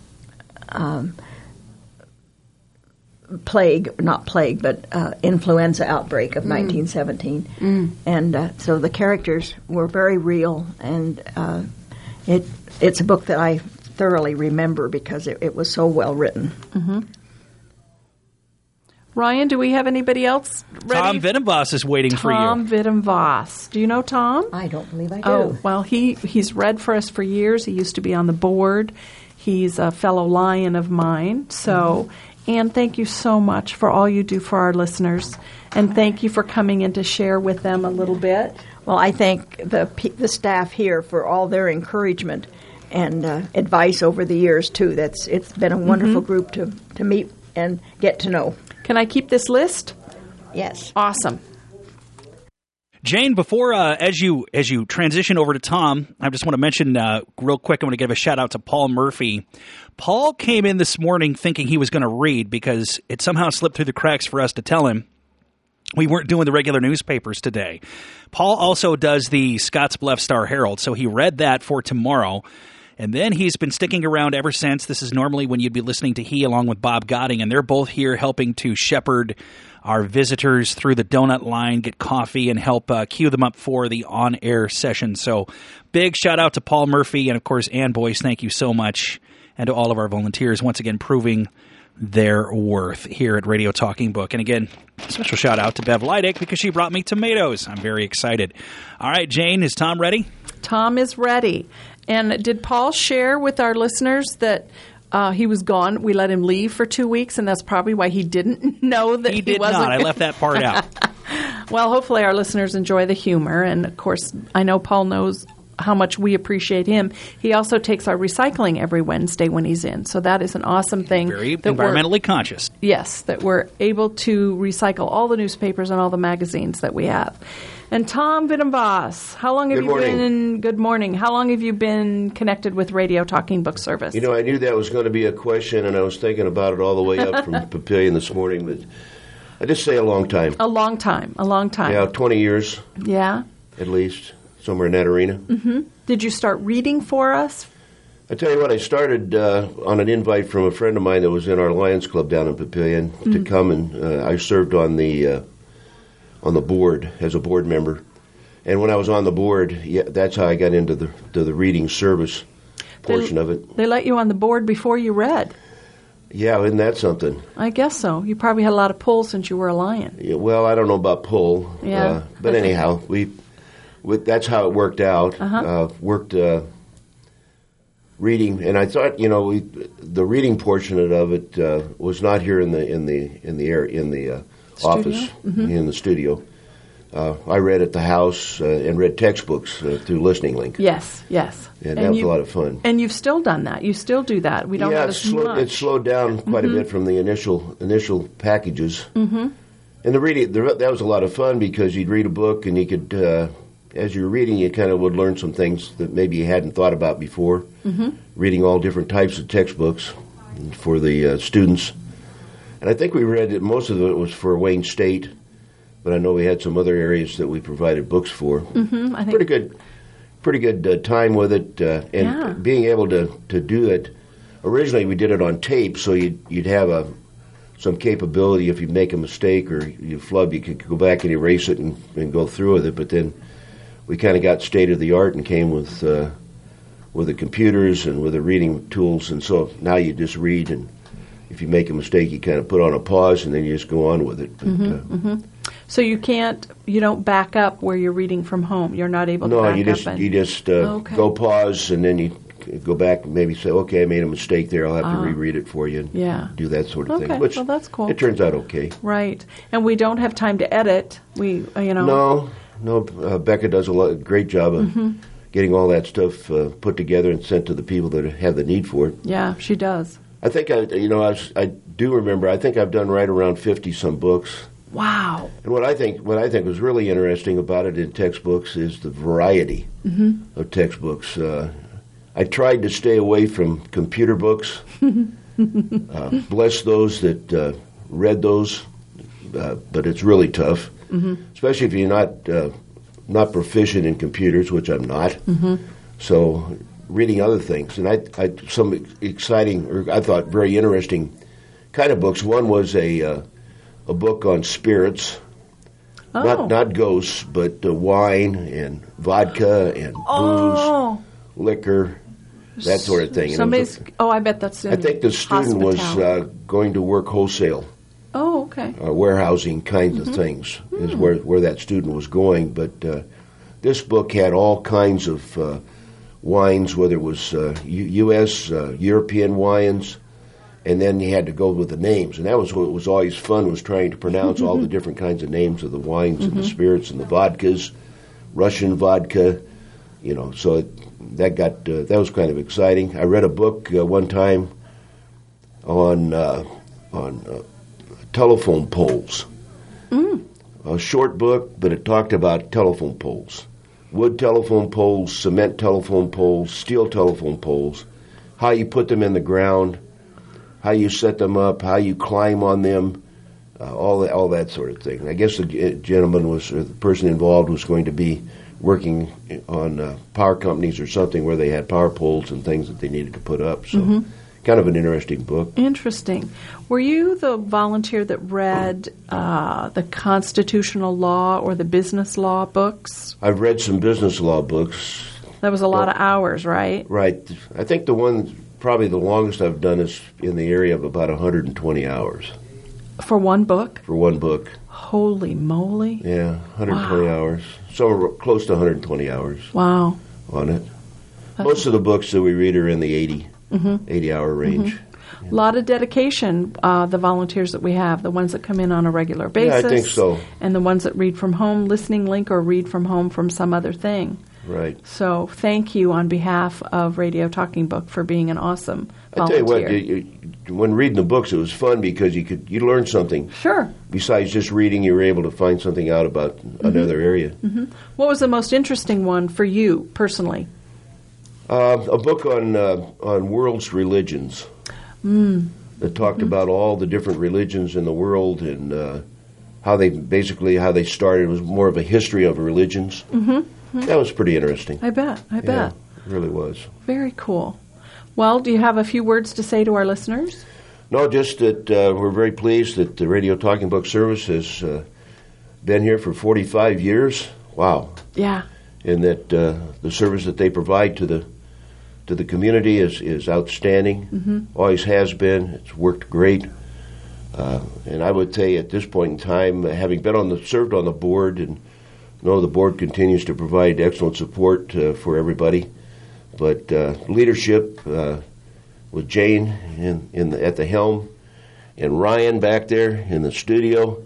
influenza outbreak of 1917. And so the characters were very real, and it's a book that I thoroughly remember because it was so well written. Ryan, do we have anybody else ready? Tom Vittenvoss is waiting for you. Tom Vittenvoss. Do you know Tom? I don't believe I do. Oh, well, he's read for us for years. He used to be on the board. He's a fellow Lion of mine. So, Anne, thank you so much for all you do for our listeners, and thank you for coming in to share with them a little bit. Well, I thank the staff here for all their encouragement and advice over the years, too. It's been a wonderful group to meet and get to know. Can I keep this list? Yes. Awesome. Jane, before as you transition over to Tom, I just want to mention real quick, I want to give a shout out to Paul Murphy. Paul came in this morning thinking he was going to read, because it somehow slipped through the cracks for us to tell him we weren't doing the regular newspapers today. Paul also does the Scottsbluff Star-Herald, so he read that for tomorrow. And then he's been sticking around ever since. This is normally when you'd be listening to he along with Bob Godding, and they're both here helping to shepherd our visitors through the donut line, get coffee, and help queue them up for the on-air session. So big shout-out to Paul Murphy, and, of course, Ann Boyce, thank you so much, and to all of our volunteers, once again, proving their worth here at Radio Talking Book. And, again, special shout-out to Bev Leidick, because she brought me tomatoes. I'm very excited. All right, Jane, is Tom ready? Tom is ready. And did Paul share with our listeners that He was gone. We let him leave for 2 weeks, and that's probably why he didn't know that he did wasn't. not. I left that part out. Well, hopefully our listeners enjoy the humor, and of course, I know Paul knows how much we appreciate him. He also takes our recycling every Wednesday when he's in, so that is an awesome thing. Very environmentally conscious. Yes, that we're able to recycle all the newspapers and all the magazines that we have. And Tom Vittenboss, how long have Good morning. How long have you been connected with Radio Talking Book Service? You know, I knew that was going to be a question, and I was thinking about it all the way up from Papillion this morning, but I just say a long time. A long time. Yeah, 20 years. Yeah. At least, somewhere in that arena. Mm-hmm. Did you start reading for us? I tell you what, I started on an invite from a friend of mine that was in our Lions Club down in Papillion to come, and I served on the board as a board member. And when I was on the board, that's how I got into the reading service portion of it. They let you on the board before you read. Yeah, isn't that something? I guess so. You probably had a lot of pull since you were a Lion. Yeah, well, I don't know about pull. Yeah. But anyhow, that's how it worked out. Worked reading, and I thought, the reading portion of it was not here in the office, in the studio. I read at the house and read textbooks through Listening Link. Yes. And that was a lot of fun. And you've still done that. You still do that. We don't have as much. It slowed down quite a bit from the initial packages. Mm-hmm. And the reading, that was a lot of fun because you'd read a book and you could, as you were reading, you kind of would learn some things that maybe you hadn't thought about before. Mm-hmm. Reading all different types of textbooks for the students. And I think we read it, most of it was for Wayne State, but I know we had some other areas that we provided books for. Mm-hmm, I think pretty good time with it, and being able to do it. Originally, we did it on tape, so you'd have some capability if you make a mistake or you flub, you could go back and erase it and go through with it. But then we kind of got state of the art and came with the computers and with the reading tools, and so now you just read, and if you make a mistake, you kind of put on a pause and then you just go on with it. But, so you don't back up where you're reading from home. You're not able to back up. No, you just go pause and then you go back and maybe say, okay, I made a mistake there. I'll have to reread it for you and do that sort of thing. Which, well, that's cool. It turns out okay. Right. And we don't have time to edit. No, Becca does a great job of getting all that stuff put together and sent to the people that have the need for it. Yeah, she does. I think I do remember. I think I've done right around 50-some books. Wow! And what I think was really interesting about it in textbooks is the variety of textbooks. I tried to stay away from computer books. Bless those that read those, but it's really tough, especially if you're not proficient in computers, which I'm not. So. Reading other things, and I some exciting, or I thought very interesting kind of books. One was a book on spirits, not ghosts, but wine and vodka and booze, liquor, that sort of thing. I bet that's in I think the student was going to work wholesale. Oh, okay. Warehousing kinds of things is where that student was going. But this book had all kinds of wines, whether it was U.S., European wines, and then you had to go with the names. And that was what was always fun, was trying to pronounce all the different kinds of names of the wines and the spirits and the vodkas, Russian vodka, so that was kind of exciting. I read a book one time on telephone poles. A short book, but it talked about telephone poles. Wood telephone poles, cement telephone poles, steel telephone poles, how you put them in the ground, how you set them up, how you climb on them, all that sort of thing. I guess the the person involved was going to be working on power companies or something where they had power poles and things that they needed to put up. So kind of an interesting book. Interesting. Were you the volunteer that read the constitutional law or the business law books? I've read some business law books. That was a lot of hours, right? Right. I think the one, probably the longest I've done is in the area of about 120 hours. For one book? For one book. Holy moly. Yeah, 120 hours. So close to 120 hours. Wow. On it. Most of the books that we read are in the 80 80-hour range. A lot of dedication, the volunteers that we have, the ones that come in on a regular basis. Yeah, I think so. And the ones that read from home, listening link, or read from home from some other thing. Right. So thank you on behalf of Radio Talking Book for being an awesome volunteer. I tell you what, when reading the books, it was fun because you learned something. Sure. Besides just reading, you were able to find something out about another area. What was the most interesting one for you personally? A book on world's religions. That talked about all the different religions in the world and how they started. It was more of a history of religions. That was pretty interesting. I bet. It really was. Very cool. Well, do you have a few words to say to our listeners? No, just that we're very pleased that the Radio Talking Book Service has been here for 45 years. Wow. Yeah. And that the service that they provide to the community is outstanding. Always has been. It's worked great. And I would say at this point in time, having been served on the board, and the board continues to provide excellent support for everybody. But leadership with Jane at the helm, and Ryan back there in the studio.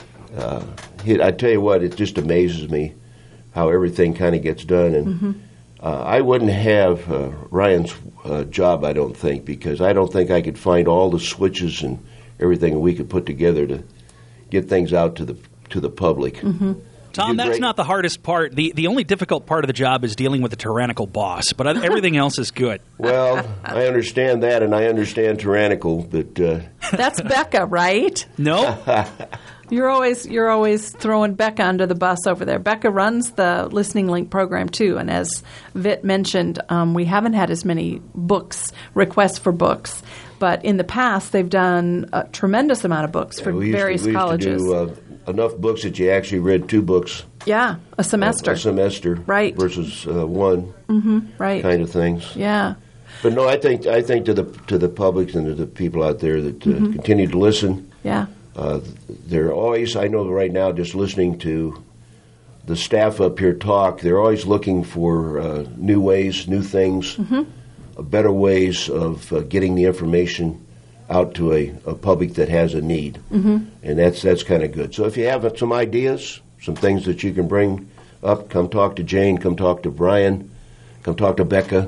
I tell you what, it just amazes me how everything kind of gets done. And I wouldn't have Ryan's job, I don't think, because I don't think I could find all the switches and everything we could put together to get things out to the public. Tom, that's not the hardest part. The only difficult part of the job is dealing with a tyrannical boss, but everything else is good. Well, I understand that, and I understand tyrannical, but that's Becca, right? No. You're always throwing Becca under the bus over there. Becca runs the Listening Link program too, and as Vit mentioned, we haven't had as many requests for books, but in the past they've done a tremendous amount of books for various colleges. We used to do enough books that you actually read 2 books. Yeah, a semester. Right. Versus one. Right. Kind of things. Yeah. But no, I think to the public and to the people out there that continue to listen. Yeah. They're always, I know right now, just listening to the staff up here talk, they're always looking for new ways, new things, better ways of getting the information out to a public that has a need. And that's kind of good. So if you have some ideas, some things that you can bring up, come talk to Jane, come talk to Brian, come talk to Becca,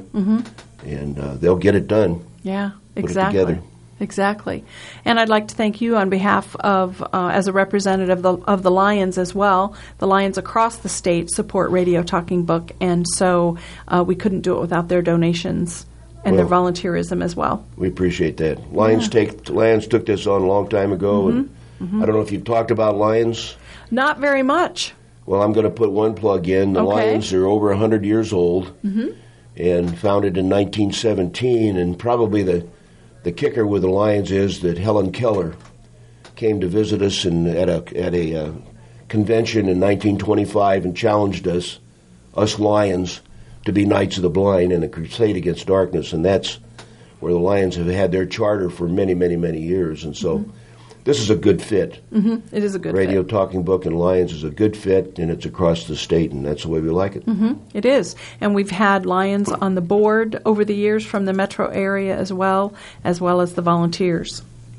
and they'll get it done. Yeah, Put exactly. it together. Exactly. And I'd like to thank you on behalf of, as a representative of the Lions as well. The Lions across the state support Radio Talking Book, and so we couldn't do it without their donations and their volunteerism as well. We appreciate that. Lions took this on a long time ago, and I don't know if you've talked about Lions. Not very much. Well, I'm going to put one plug in. The Lions are over 100 years old and founded in 1917, and probably the kicker with the Lions is that Helen Keller came to visit us at a convention in 1925 and challenged us Lions, to be Knights of the Blind in a crusade against darkness, and that's where the Lions have had their charter for many, many, many years. And so this is a good fit. It is a good Radio fit. Talking Book and Lions is a good fit, and it's across the state, and that's the way we like it. It is. And we've had Lions on the board over the years from the metro area as well as the volunteers.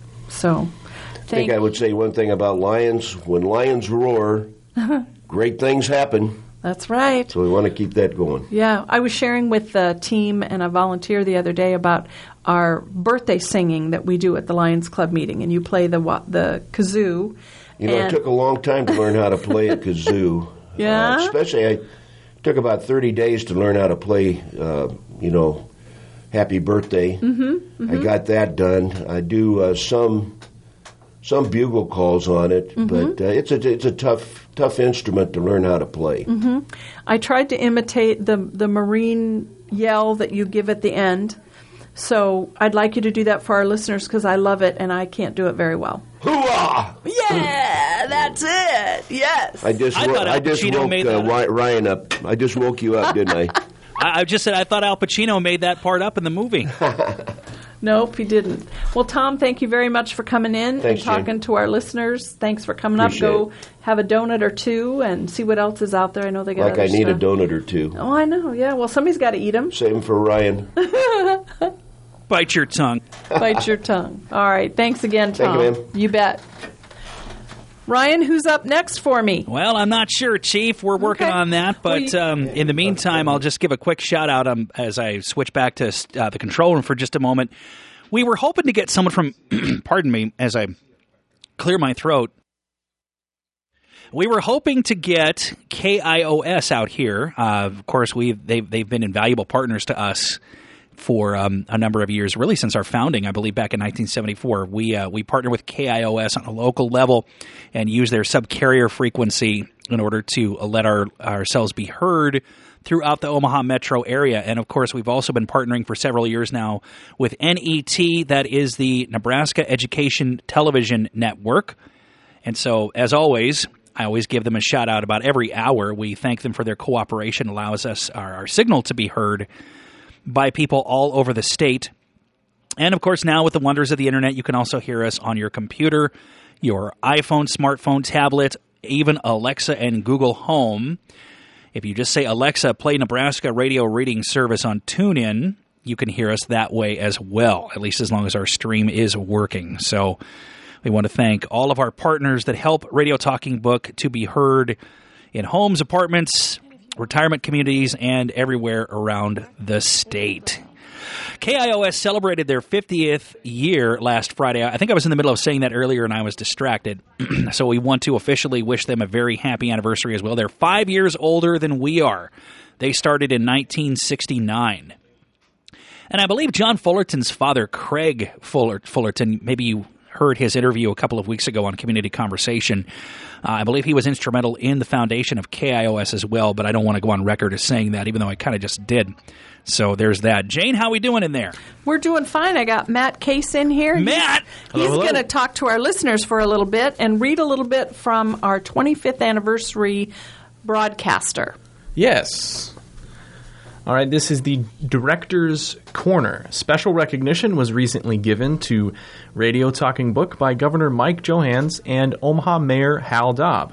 So, I think I would say one thing about Lions. When Lions roar, great things happen. That's right. So we want to keep that going. Yeah. I was sharing with the team and a volunteer the other day about our birthday singing that we do at the Lions Club meeting, and you play the kazoo. It took a long time to learn how to play a kazoo. Yeah? Especially, I took about 30 days to learn how to play, Happy Birthday. I got that done. I do some bugle calls on it, but it's a tough instrument to learn how to play. I tried to imitate the Marine yell that you give at the end, so I'd like you to do that for our listeners because I love it and I can't do it very well. Hoorah! Yeah, that's it. Yes. I just woke Ryan up. I just woke you up, didn't I? I just said I thought Al Pacino made that part up in the movie. Nope, he didn't. Well, Tom, thank you very much for coming in and talking to our listeners. Thanks for coming up. Go have a donut or two and see what else is out there. I know they got other I need stuff. a donut or two. Oh, I know. Yeah, well, somebody's got to eat them. Same for Ryan. Bite your tongue. Bite your tongue. All right. Thanks again, Tom. Thank you, ma'am. You bet. Ryan, who's up next for me? Well, I'm not sure, Chief. We're working on that. But in the meantime, I'll just give a quick shout-out as I switch back to the control room for just a moment. We were hoping to get someone from, pardon me, as I clear my throat. We were hoping to get KIOS out here. Of course, they've been invaluable partners to us for a number of years, really since our founding, I believe back in 1974. We partner with KIOS on a local level and use their subcarrier frequency in order to let ourselves be heard throughout the Omaha metro area. And, of course, we've also been partnering for several years now with NET, that is the Nebraska Education Television Network. And so, as always, I always give them a shout-out about every hour. We thank them for their cooperation, allows us our signal to be heard by people all over the state. And, of course, now with the wonders of the Internet, you can also hear us on your computer, your iPhone, smartphone, tablet, even Alexa and Google Home. If you just say, Alexa, play Nebraska Radio Reading Service on TuneIn, you can hear us that way as well, at least as long as our stream is working. So we want to thank all of our partners that help Radio Talking Book to be heard in homes, apartments, retirement communities, and everywhere around the state. KIOS celebrated their 50th year last Friday. I think I was in the middle of saying that earlier and I was distracted. So we want to officially wish them a very happy anniversary as well. They're 5 years older than we are. They started in 1969. And I believe John Fullerton's father, Craig Fullerton, maybe you heard his interview a couple of weeks ago on Community Conversation. I believe he was instrumental in the foundation of KIOS as well, but I don't want to go on record as saying that, even though I kind of just did. So there's that. Jane, how are we doing in there? We're doing fine. I got Matt Case in here. Matt! He's going to talk to our listeners for a little bit and read a little bit from our 25th anniversary broadcaster. Yes. All right, this is the Director's Corner. Special recognition was recently given to Radio Talking Book by Governor Mike Johanns and Omaha Mayor Hal Daub.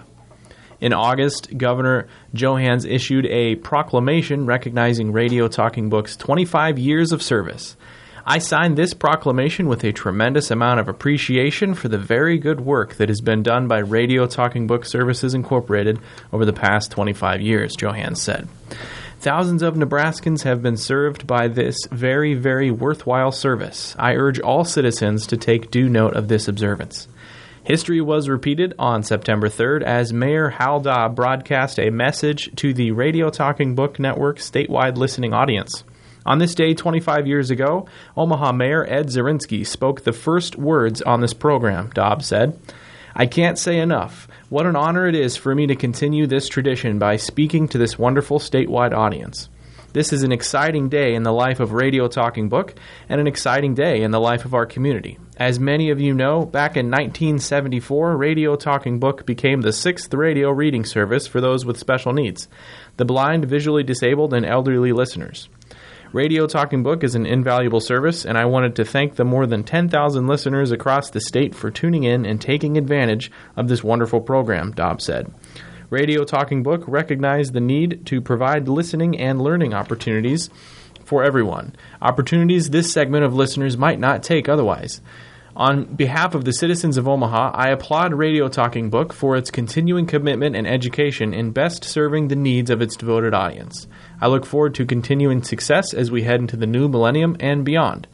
In August, Governor Johanns issued a proclamation recognizing Radio Talking Book's 25 years of service. I signed this proclamation with a tremendous amount of appreciation for the very good work that has been done by Radio Talking Book Services Incorporated over the past 25 years, Johanns said. Thousands of Nebraskans have been served by this very, very worthwhile service. I urge all citizens to take due note of this observance. History was repeated on September 3rd as Mayor Hal Daub broadcast a message to the Radio Talking Book Network's statewide listening audience. On this day 25 years ago, Omaha Mayor Ed Zirinsky spoke the first words on this program. Daub said, I can't say enough. What an honor it is for me to continue this tradition by speaking to this wonderful statewide audience. This is an exciting day in the life of Radio Talking Book and an exciting day in the life of our community. As many of you know, back in 1974, Radio Talking Book became the 6th radio reading service for those with special needs, the blind, visually disabled, and elderly listeners. Radio Talking Book is an invaluable service, and I wanted to thank the more than 10,000 listeners across the state for tuning in and taking advantage of this wonderful program, Daub said. Radio Talking Book recognized the need to provide listening and learning opportunities for everyone, opportunities this segment of listeners might not take otherwise. On behalf of the citizens of Omaha, I applaud Radio Talking Book for its continuing commitment and education in best serving the needs of its devoted audience. I look forward to continuing success as we head into the new millennium and beyond.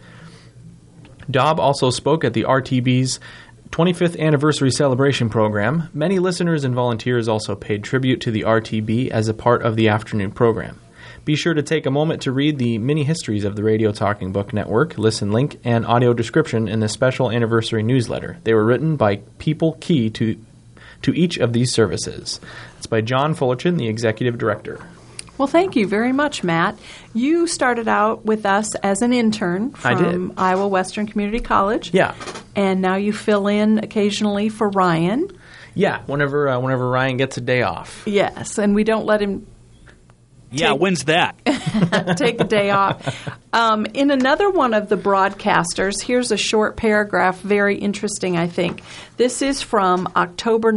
Daub also spoke at the RTB's 25th anniversary celebration program. Many listeners and volunteers also paid tribute to the RTB as a part of the afternoon program. Be sure to take a moment to read the mini-histories of the Radio Talking Book Network, listen link, and audio description in the special anniversary newsletter. They were written by people key to each of these services. It's by John Fullerton, the Executive Director. Well, thank you very much, Matt. You started out with us as an intern from Iowa Western Community College. Yeah. And now you fill in occasionally for Ryan. Yeah, whenever Ryan gets a day off. Yes, and we don't let him when's that? take a day off. In another one of the broadcasters, here's a short paragraph, very interesting, I think. This is from October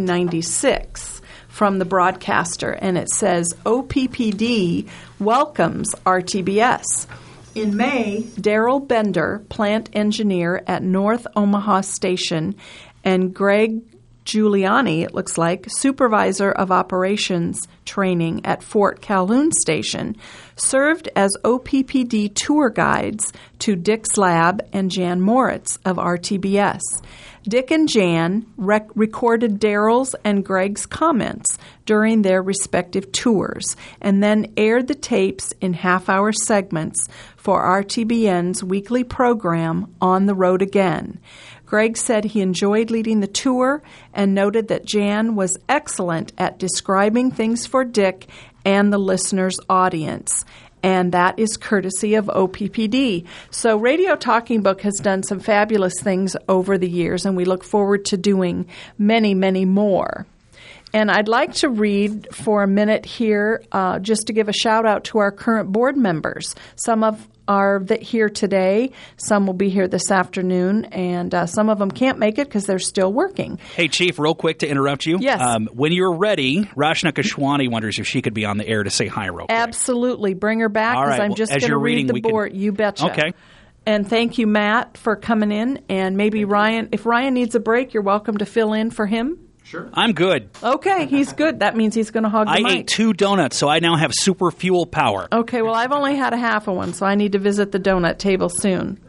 1996 from the broadcaster, and it says, OPPD welcomes RTBS. In May, Daryl Bender, plant engineer at North Omaha Station, and Greg Giuliani, it looks like, supervisor of operations training at Fort Calhoun Station, served as OPPD tour guides to Dick Slab and Jan Moritz of RTBS. Dick and Jan recorded Daryl's and Greg's comments during their respective tours and then aired the tapes in half-hour segments for RTBN's weekly program On the Road Again. Greg said he enjoyed leading the tour and noted that Jan was excellent at describing things for Dick and the listener's audience. And that is courtesy of OPPD. So Radio Talking Book has done some fabulous things over the years, and we look forward to doing many, many more. And I'd like to read for a minute here just to give a shout-out to our current board members. Some are here today, some will be here this afternoon, and some of them can't make it because they're still working. Hey, Chief, real quick to interrupt you. Yes. When you're ready, Rashna Kashwani wonders if she could be on the air to say hi real quick. Absolutely. Bring her back because I'm just going to read the board. You betcha. Okay. And thank you, Matt, for coming in. And maybe Ryan, if Ryan needs a break, you're welcome to fill in for him. Sure. I'm good. Okay, he's good. That means he's going to hog the mic. I ate 2 donuts, so I now have super fuel power. Okay, well, I've only had a half of one, so I need to visit the donut table soon.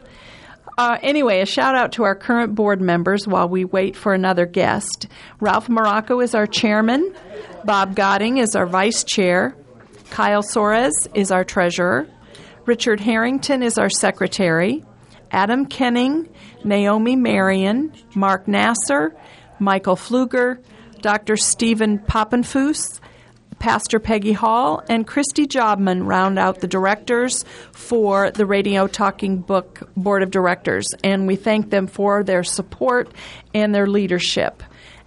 Anyway, a shout-out to our current board members while we wait for another guest. Ralph Morocco is our chairman. Bob Godding is our vice chair. Kyle Soares is our treasurer. Richard Harrington is our secretary. Adam Kenning, Naomi Marion, Mark Nasser, Michael Pfluger, Dr. Stephen Poppenfuss, Pastor Peggy Hall, and Christy Jobman round out the directors for the Radio Talking Book Board of Directors, and we thank them for their support and their leadership.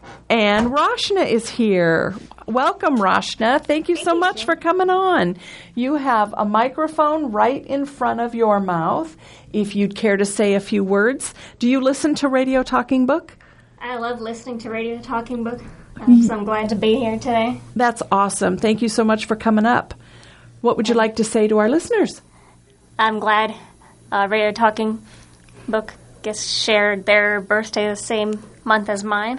And Rashna is here. Welcome, Rashna. Thank you so much for coming on. You have a microphone right in front of your mouth. If you'd care to say a few words. Do you listen to Radio Talking Book? I love listening to Radio Talking Book, so I'm glad to be here today. That's awesome. Thank you so much for coming up. What would you like to say to our listeners? I'm glad Radio Talking Book gets shared their birthday the same month as mine.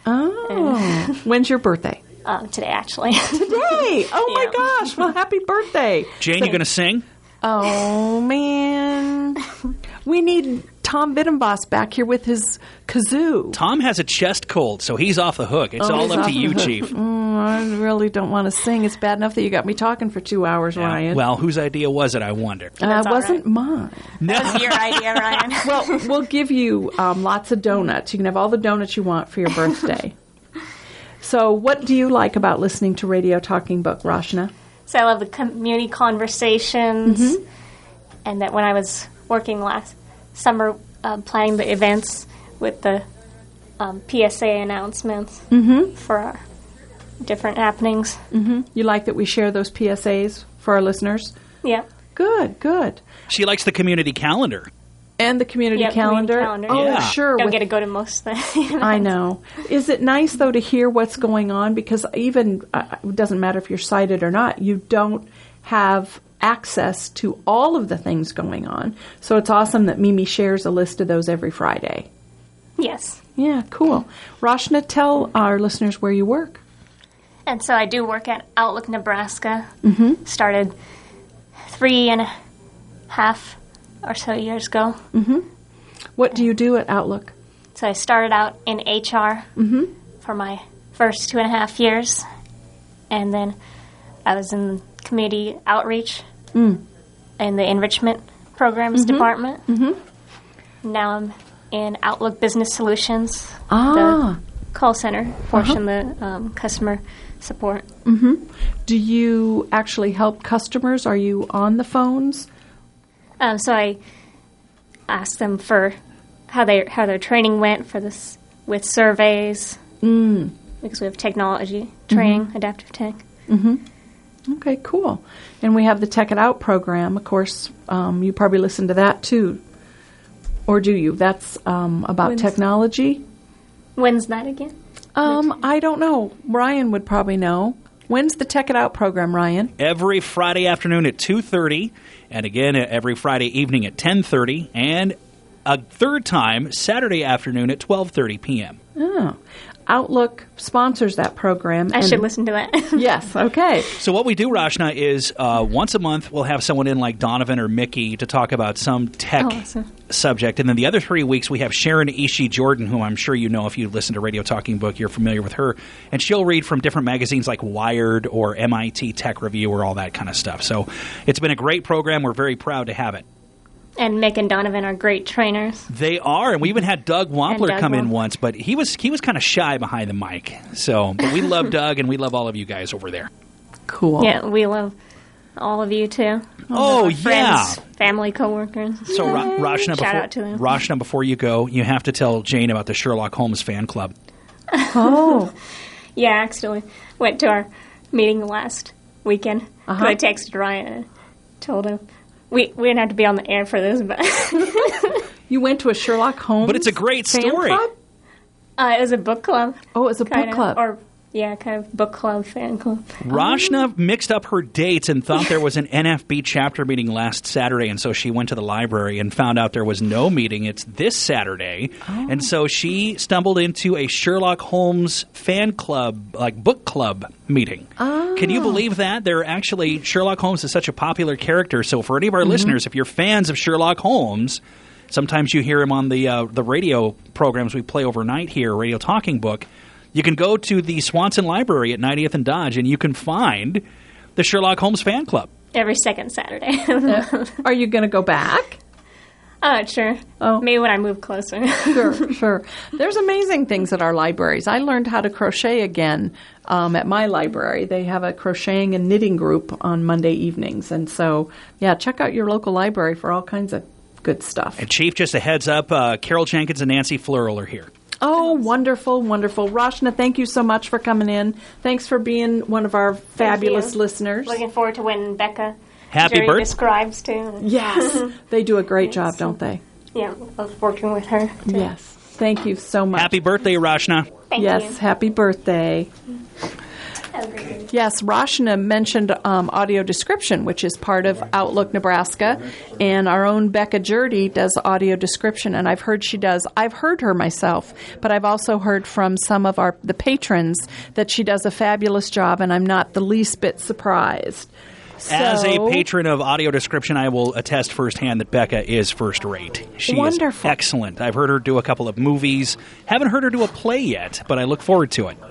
Oh. When's your birthday? Today, actually. Today? Oh, my gosh. Well, happy birthday. Jane, you going to sing? Oh, man. We need Tom Bittenboss back here with his kazoo. Tom has a chest cold, so he's off the hook. It's all up to you, Chief. I really don't want to sing. It's bad enough that you got me talking for 2 hours, Ryan. Well, whose idea was it, I wonder? It wasn't mine. That's your idea, Ryan. Well, we'll give you lots of donuts. You can have all the donuts you want for your birthday. So what do you like about listening to Radio Talking Book, Rashna? So I love the community conversations, and that when I was working last summer planning the events with the PSA announcements for our different happenings. You like that we share those PSAs for our listeners? Yeah. Good. She likes the community calendar. And the community calendar. Oh, yeah. Sure. Don't get to go to most of the I know. Is it nice, though, to hear what's going on? Because even, it doesn't matter if you're sighted or not, you don't have access to all of the things going on. So it's awesome that Mimi shares a list of those every Friday. Yes. Yeah, cool. Rashna, tell our listeners where you work. And so I do work at Outlook, Nebraska. Started 3.5 or so years ago. What do you do at Outlook? So I started out in HR for my first 2.5 years. And then I was in community outreach in the enrichment programs department. Now I'm in Outlook Business Solutions, the call center portion, the customer support. Do you actually help customers? Are you on the phones? So I asked them for how their training went for this with surveys because we have technology training, adaptive tech. Okay, cool. And we have the Tech It Out program. Of course, you probably listen to that too, or do you? That's about technology. When's that again? I don't know. Brian would probably know. When's the Tech It Out program, Ryan? Every Friday afternoon at 2:30, and again every Friday evening at 10:30, and a third time Saturday afternoon at 12:30 p.m. Oh. Outlook sponsors that program. I should listen to that. Yes, okay. So what we do, Rachna, is once a month we'll have someone in like Donovan or Mickey to talk about some tech subject. And then the other 3 weeks we have Sharon Ishii-Jordan, whom I'm sure you know if you listen to Radio Talking Book, you're familiar with her. And she'll read from different magazines like Wired or MIT Tech Review or all that kind of stuff. So it's been a great program. We're very proud to have it. And Mick and Donovan are great trainers. They are, and we even had Doug Wampler come in once, but he was kind of shy behind the mic. So, but we love Doug, and we love all of you guys over there. Cool. Yeah, we love all of you too. Oh, friends, family, coworkers. So, Rachna, before you go, you have to tell Jane about the Sherlock Holmes fan club. Oh, yeah, I actually went to our meeting last weekend. I texted Ryan and told him. We didn't have to be on the air for this, but... You went to a Sherlock Holmes But it's a great story. Club? It was a book club. Oh, it was a book club. Kind of book club, fan club. Rachna mixed up her dates and thought there was an NFB chapter meeting last Saturday, and so she went to the library and found out there was no meeting. It's this Saturday. Oh. And so she stumbled into a Sherlock Holmes fan club, like book club meeting. Oh. Can you believe that? Sherlock Holmes is such a popular character, so for any of our listeners, if you're fans of Sherlock Holmes, sometimes you hear him on the radio programs we play overnight here, Radio Talking Book. You can go to the Swanson Library at 90th and Dodge, and you can find the Sherlock Holmes fan club. Every second Saturday. Are you going to go back? Sure. Oh. Maybe when I move closer. Sure. There's amazing things at our libraries. I learned how to crochet again at my library. They have a crocheting and knitting group on Monday evenings. And so, yeah, check out your local library for all kinds of good stuff. And Chief, just a heads up, Carol Jenkins and Nancy Fleural are here. Oh, wonderful, wonderful. Rachna, thank you so much for coming in. Thanks for being one of our fabulous listeners. Looking forward to when Becca Happy birthday describes, too. Yes. They do a great job, don't they? Yeah, I was working with her, too. Yes. Thank you so much. Happy birthday, Rachna. Thank you. Yes, happy birthday. Yes, Rachna mentioned audio description, which is part of Outlook Nebraska, and our own Becca Jurdy does audio description, and I've heard her myself, but I've also heard from some of the patrons that she does a fabulous job, and I'm not the least bit surprised. As a patron of audio description, I will attest firsthand that Becca is first rate. She is excellent. I've heard her do a couple of movies. Haven't heard her do a play yet, but I look forward to it.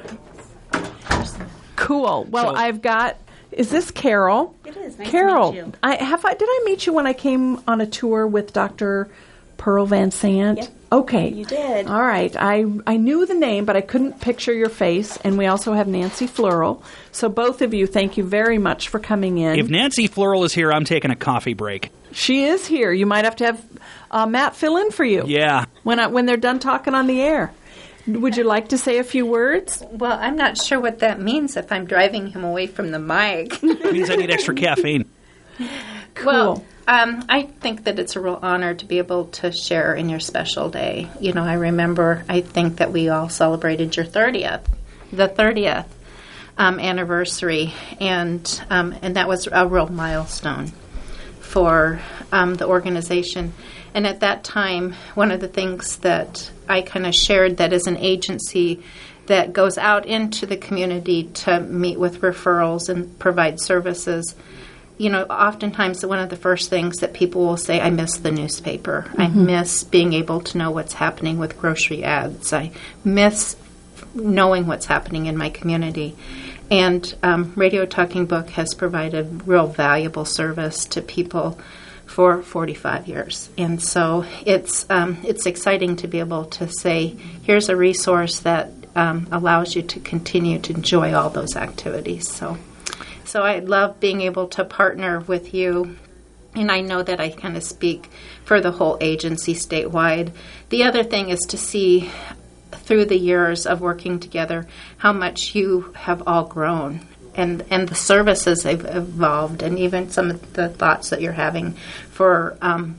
Cool. Well, I've got. Is this Carol? It is. Nice Carol, to meet you. did I meet you when I came on a tour with Dr. Pearl Van Sant? Yep. Okay. You did. All right. I knew the name, but I couldn't picture your face. And we also have Nancy Fleural. So both of you, thank you very much for coming in. If Nancy Fleural is here, I'm taking a coffee break. She is here. You might have to have Matt fill in for you. Yeah. When they're done talking on the air. Would you like to say a few words? Well, I'm not sure what that means if I'm driving him away from the mic. It means I need extra caffeine. Cool. Well, I think that it's a real honor to be able to share in your special day. You know, I think that we all celebrated your 30th anniversary, and that was a real milestone for the organization. And at that time, one of the things that I kind of shared, that as an agency that goes out into the community to meet with referrals and provide services, you know, oftentimes one of the first things that people will say, I miss the newspaper. Mm-hmm. I miss being able to know what's happening with grocery ads. I miss knowing what's happening in my community. And Radio Talking Book has provided real valuable service to people for 45 years. And so it's exciting to be able to say, here's a resource that allows you to continue to enjoy all those activities. So I love being able to partner with you, and I know that I kind of speak for the whole agency statewide. The other thing is to see through the years of working together how much you have all grown. And the services have evolved, and even some of the thoughts that you're having for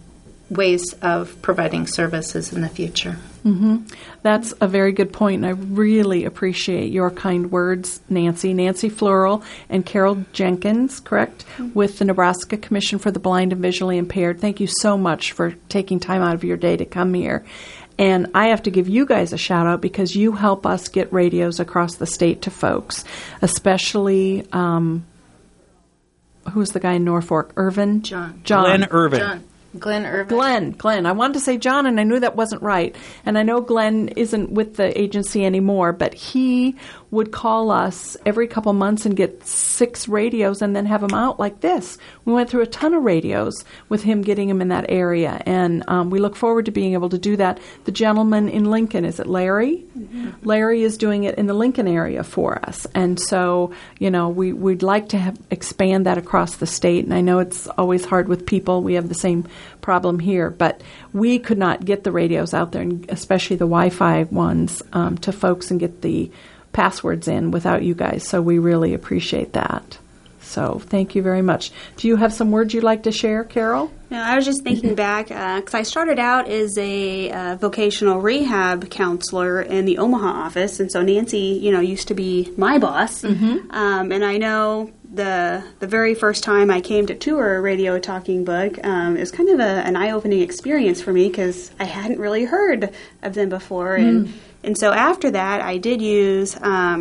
ways of providing services in the future. Mm-hmm. That's a very good point, and I really appreciate your kind words, Nancy Floral and Carol Jenkins, correct, with the Nebraska Commission for the Blind and Visually Impaired. Thank you so much for taking time out of your day to come here. And I have to give you guys a shout out because you help us get radios across the state to folks, especially who's the guy in Norfolk? Irvin? John. Glenn Irvin. John. Glenn Irvin. Glenn. I wanted to say John, and I knew that wasn't right. And I know Glenn isn't with the agency anymore, but he would call us every couple months and get 6 radios and then have them out like this. We went through a ton of radios with him getting them in that area, and we look forward to being able to do that. The gentleman in Lincoln, is it Larry? Mm-hmm. Larry is doing it in the Lincoln area for us. And so, we'd like to expand that across the state, and I know it's always hard with people. We have the same problem here, but we could not get the radios out there, and especially the Wi-Fi ones, to folks and get the passwords in without you guys. So we really appreciate that. So thank you very much. Do you have some words you'd like to share, Carol? No, I was just thinking back because I started out as a vocational rehab counselor in the Omaha office, and so Nancy, used to be my boss. Mm-hmm. And I know the very first time I came to tour Radio Talking Book, it was kind of an eye-opening experience for me because I hadn't really heard of them before, and so after that, I did use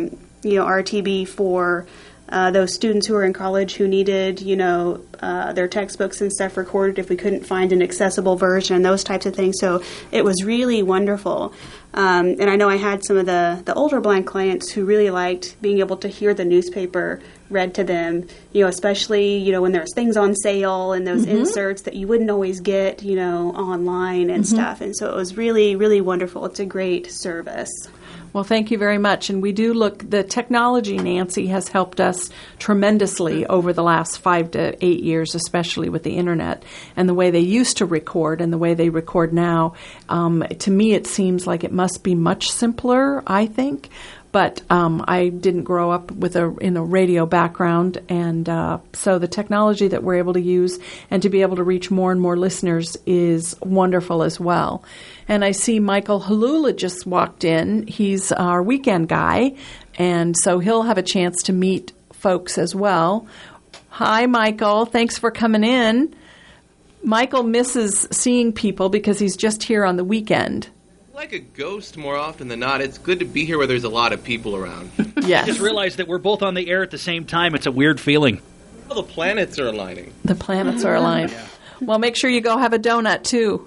RTB for those students who were in college who needed, their textbooks and stuff recorded if we couldn't find an accessible version, those types of things. So it was really wonderful. And I know I had some of the older blind clients who really liked being able to hear the newspaper read to them, especially, when there's things on sale and those inserts that you wouldn't always get, online and stuff. And so it was really, really wonderful. It's a great service. Well, thank you very much. And we do the technology, Nancy, has helped us tremendously over the last 5 to 8 years, especially with the Internet and the way they used to record and the way they record now. To me, it seems like it must be much simpler, I think. But I didn't grow up in a radio background, and so the technology that we're able to use and to be able to reach more and more listeners is wonderful as well. And I see Michael Halula just walked in. He's our weekend guy, and so he'll have a chance to meet folks as well. Hi, Michael. Thanks for coming in. Michael misses seeing people because he's just here on the weekend. Like a ghost more often than not. It's good to be here where there's a lot of people around. Yes. I just realized that we're both on the air at the same time. It's a weird feeling. Well, the planets are aligning. The planets are aligned. Yeah. Well, make sure you go have a donut, too.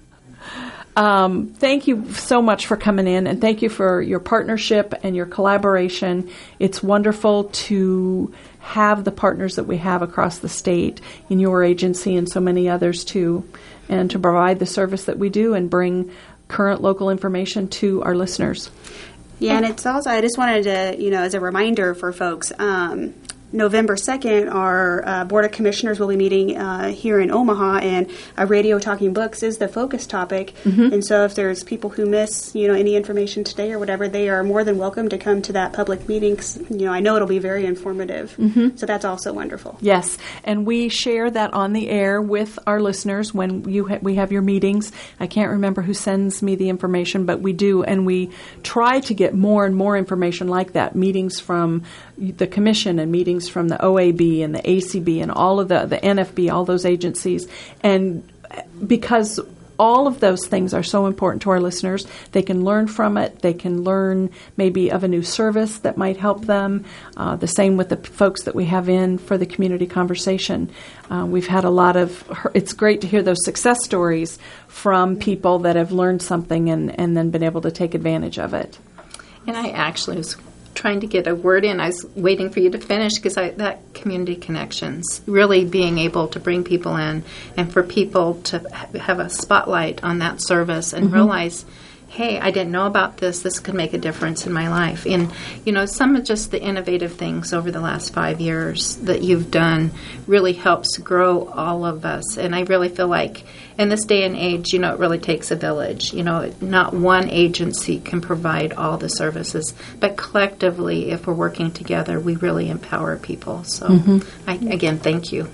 Thank you so much for coming in, and thank you for your partnership and your collaboration. It's wonderful to have the partners that we have across the state in your agency and so many others, too, and to provide the service that we do and bring current local information to our listeners. Yeah, and it's also, I just wanted to, as a reminder for folks, November 2nd, our Board of Commissioners will be meeting here in Omaha, and Radio Talking Books is the focus topic. Mm-hmm. And so if there's people who miss, any information today or whatever, they are more than welcome to come to that public meeting. 'Cause, I know it'll be very informative. Mm-hmm. So that's also wonderful. Yes, and we share that on the air with our listeners when we have your meetings. I can't remember who sends me the information, but we do, and we try to get more and more information like that, meetings from the Commission and meetings from the OAB and the ACB and all of the NFB, all those agencies. And because all of those things are so important to our listeners, they can learn from it. They can learn maybe of a new service that might help them. The same with the folks that we have in for the community conversation. We've had a lot of, it's great to hear those success stories from people that have learned something and then been able to take advantage of it. And I actually was trying to get a word in. I was waiting for you to finish because that community connections, really being able to bring people in and for people to have a spotlight on that service and realize, hey, I didn't know about this. This could make a difference in my life. And, some of just the innovative things over the last 5 years that you've done really helps grow all of us. And I really feel like in this day and age, it really takes a village. Not one agency can provide all the services, but collectively, if we're working together, we really empower people. So, again, thank you.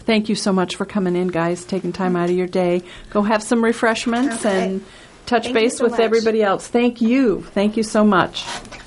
Thank you so much for coming in, guys, taking time out of your day. Go have some refreshments and touch base with everybody else. Thank you. Thank you so much.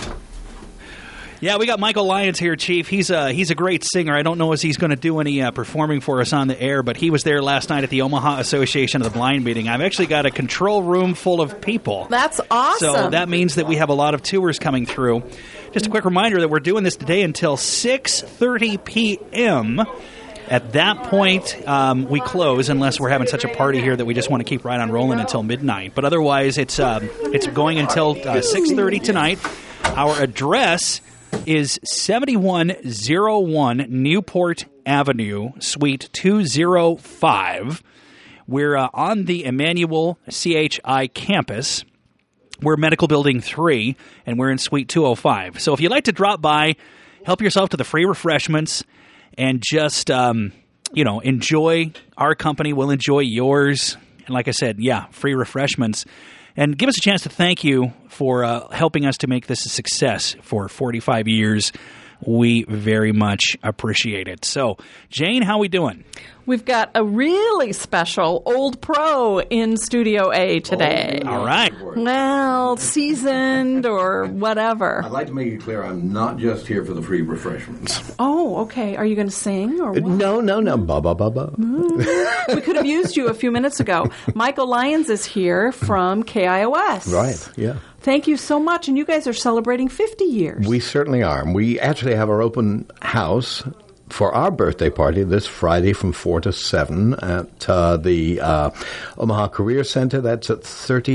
Yeah, we got Michael Lyons here, Chief. He's a great singer. I don't know if he's going to do any performing for us on the air, but he was there last night at the Omaha Association of the Blind meeting. I've actually got a control room full of people. That's awesome. So that means that we have a lot of tours coming through. Just a quick reminder that we're doing this today until 6:30 p.m. At that point, we close unless we're having such a party here that we just want to keep right on rolling until midnight. But otherwise, it's going until 6:30 tonight. Our address is 7101 Newport Avenue, Suite 205. We're on the Emmanuel CHI campus. We're Medical Building 3, and we're in Suite 205. So if you'd like to drop by, help yourself to the free refreshments, and just, enjoy our company. We'll enjoy yours. And like I said, free refreshments. And give us a chance to thank you for helping us to make this a success for 45 years. We very much appreciate it. So, Jane, how we doing? We've got a really special old pro in Studio A today. All right. Well, seasoned or whatever. I'd like to make it clear I'm not just here for the free refreshments. Oh, okay. Are you going to sing or what? No. Ba, ba, ba, ba. We could have used you a few minutes ago. Michael Lyons is here from KIOS. Right, yeah. Thank you so much. And you guys are celebrating 50 years. We certainly are. We actually have our open house for our birthday party this Friday from 4 to 7 at the Omaha Career Center. That's at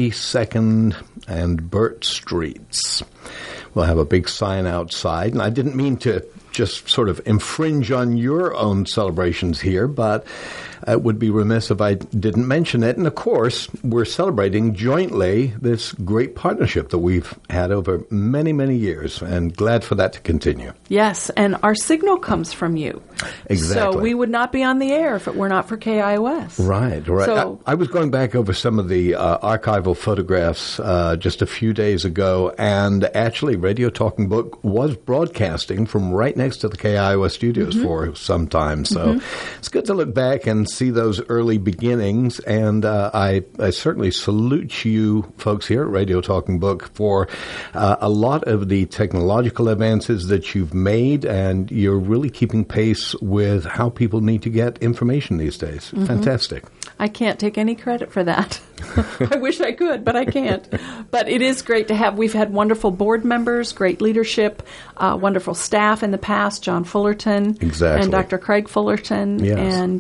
32nd and Burt Streets. We'll have a big sign outside. And I didn't mean to just sort of infringe on your own celebrations here, but it would be remiss if I didn't mention it. And, of course, we're celebrating jointly this great partnership that we've had over many, many years, and glad for that to continue. Yes, and our signal comes from you. Exactly. So we would not be on the air if it were not for KIOS. Right. So, I was going back over some of the archival photographs just a few days ago, and actually Radio Talking Book was broadcasting from right next to the KIOS studios for some time. So it's good to look back and see those early beginnings, and I certainly salute you folks here at Radio Talking Book for a lot of the technological advances that you've made, and you're really keeping pace with how people need to get information these days. Fantastic. I can't take any credit for that. I wish I could, but I can't. But it is great to have. We've had wonderful board members, great leadership, wonderful staff in the past, John Fullerton and Dr. Craig Fullerton. Yes. And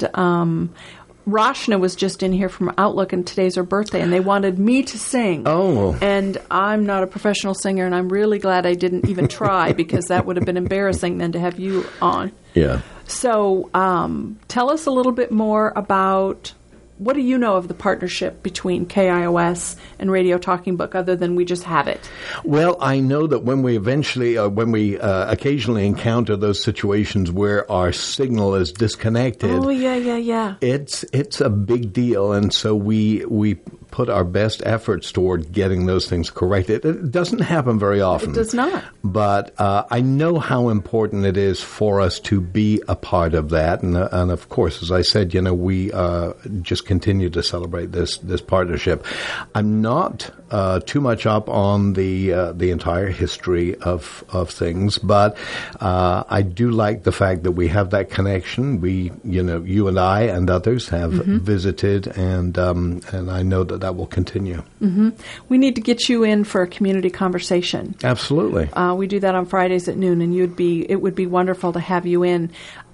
Rashna was just in here from Outlook, and today's her birthday, and they wanted me to sing. Oh. And I'm not a professional singer, and I'm really glad I didn't even try, because that would have been embarrassing then to have you on. Yeah. So tell us a little bit more about, what do you know of the partnership between KIOS and Radio Talking Book, other than we just have it? Well, I know that when we occasionally encounter those situations where our signal is disconnected. Oh, yeah. It's a big deal, and so we put our best efforts toward getting those things corrected. It doesn't happen very often. It does not. But I know how important it is for us to be a part of that. And of course, as I said, we just continue to celebrate this partnership. I'm not too much up on the entire history of things, but I do like the fact that we have that connection. We, you and I and others have visited, and I know that will continue. We need to get you in for a community conversation. Absolutely. We do that on Fridays at noon, and it would be wonderful to have you in.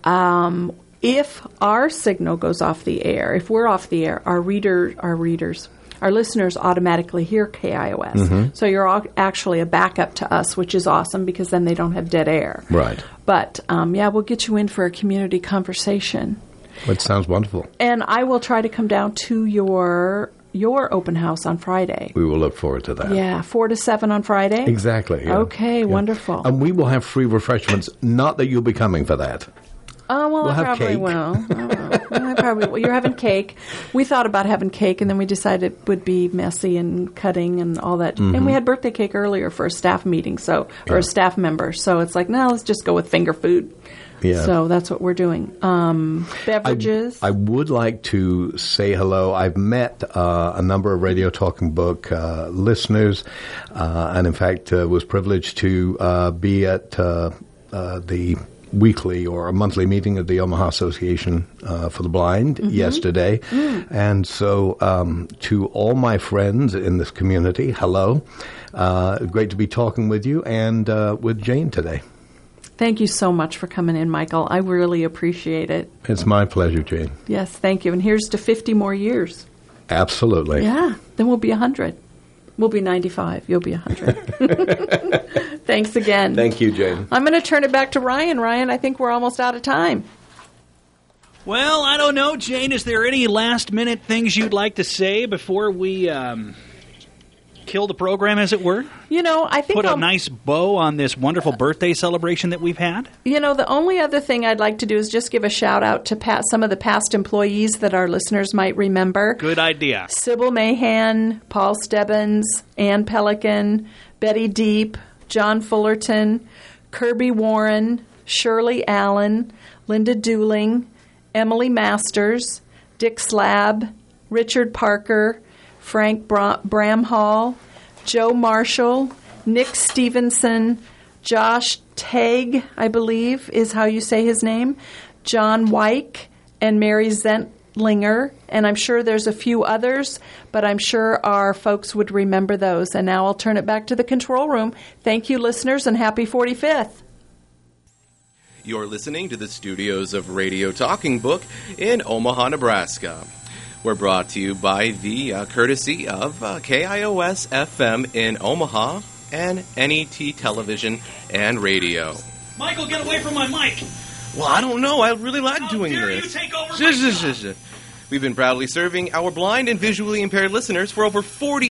If our signal goes off the air, if we're off the air, our listeners automatically hear KIOS. So you're actually a backup to us, which is awesome, because then they don't have dead air. Right. But, we'll get you in for a community conversation. That sounds wonderful. And I will try to come down to your open house on Friday. We will look forward to that. Yeah, 4 to 7 on Friday? Exactly. Yeah. Okay, wonderful. And we will have free refreshments, not that you'll be coming for that. Oh, well, we'll I probably cake. will. I probably will. You're having cake. We thought about having cake, and then we decided it would be messy and cutting and all that. And we had birthday cake earlier for a staff meeting, or a staff member. So it's like, no, let's just go with finger food. Yeah. So that's what we're doing. Beverages. I would like to say hello. I've met a number of Radio Talking Book listeners, and in fact was privileged to be at the weekly or a monthly meeting of the Omaha Association for the Blind yesterday. And so to all my friends in this community, hello. Great to be talking with you and with Jane today. Thank you so much for coming in, Michael. I really appreciate it. It's my pleasure, Jane. Yes, thank you. And here's to 50 more years. Absolutely. Yeah, then we'll be 100. We'll be 95. You'll be 100. Thanks again. Thank you, Jane. I'm going to turn it back to Ryan. Ryan, I think we're almost out of time. Well, I don't know, Jane. Is there any last-minute things you'd like to say before we kill the program, as it were? You know, I think Put a nice bow on this wonderful birthday celebration that we've had? You know, the only other thing I'd like to do is just give a shout-out to some of the past employees that our listeners might remember. Good idea. Sybil Mahan, Paul Stebbins, Ann Pelican, Betty Deep, John Fullerton, Kirby Warren, Shirley Allen, Linda Dooling, Emily Masters, Dick Slab, Richard Parker, Frank Bramhall, Joe Marshall, Nick Stevenson, Josh Tague, I believe is how you say his name, John Wyke, and Mary Zentlinger. And I'm sure there's a few others, but I'm sure our folks would remember those. And now I'll turn it back to the control room. Thank you, listeners, and happy 45th. You're listening to the studios of Radio Talking Book in Omaha, Nebraska. We're brought to you by the courtesy of KIOS-FM in Omaha and NET Television and Radio. Michael, get away from my mic! Well, I don't know. I really like doing dare this. You take over We've been proudly serving our blind and visually impaired listeners for over 40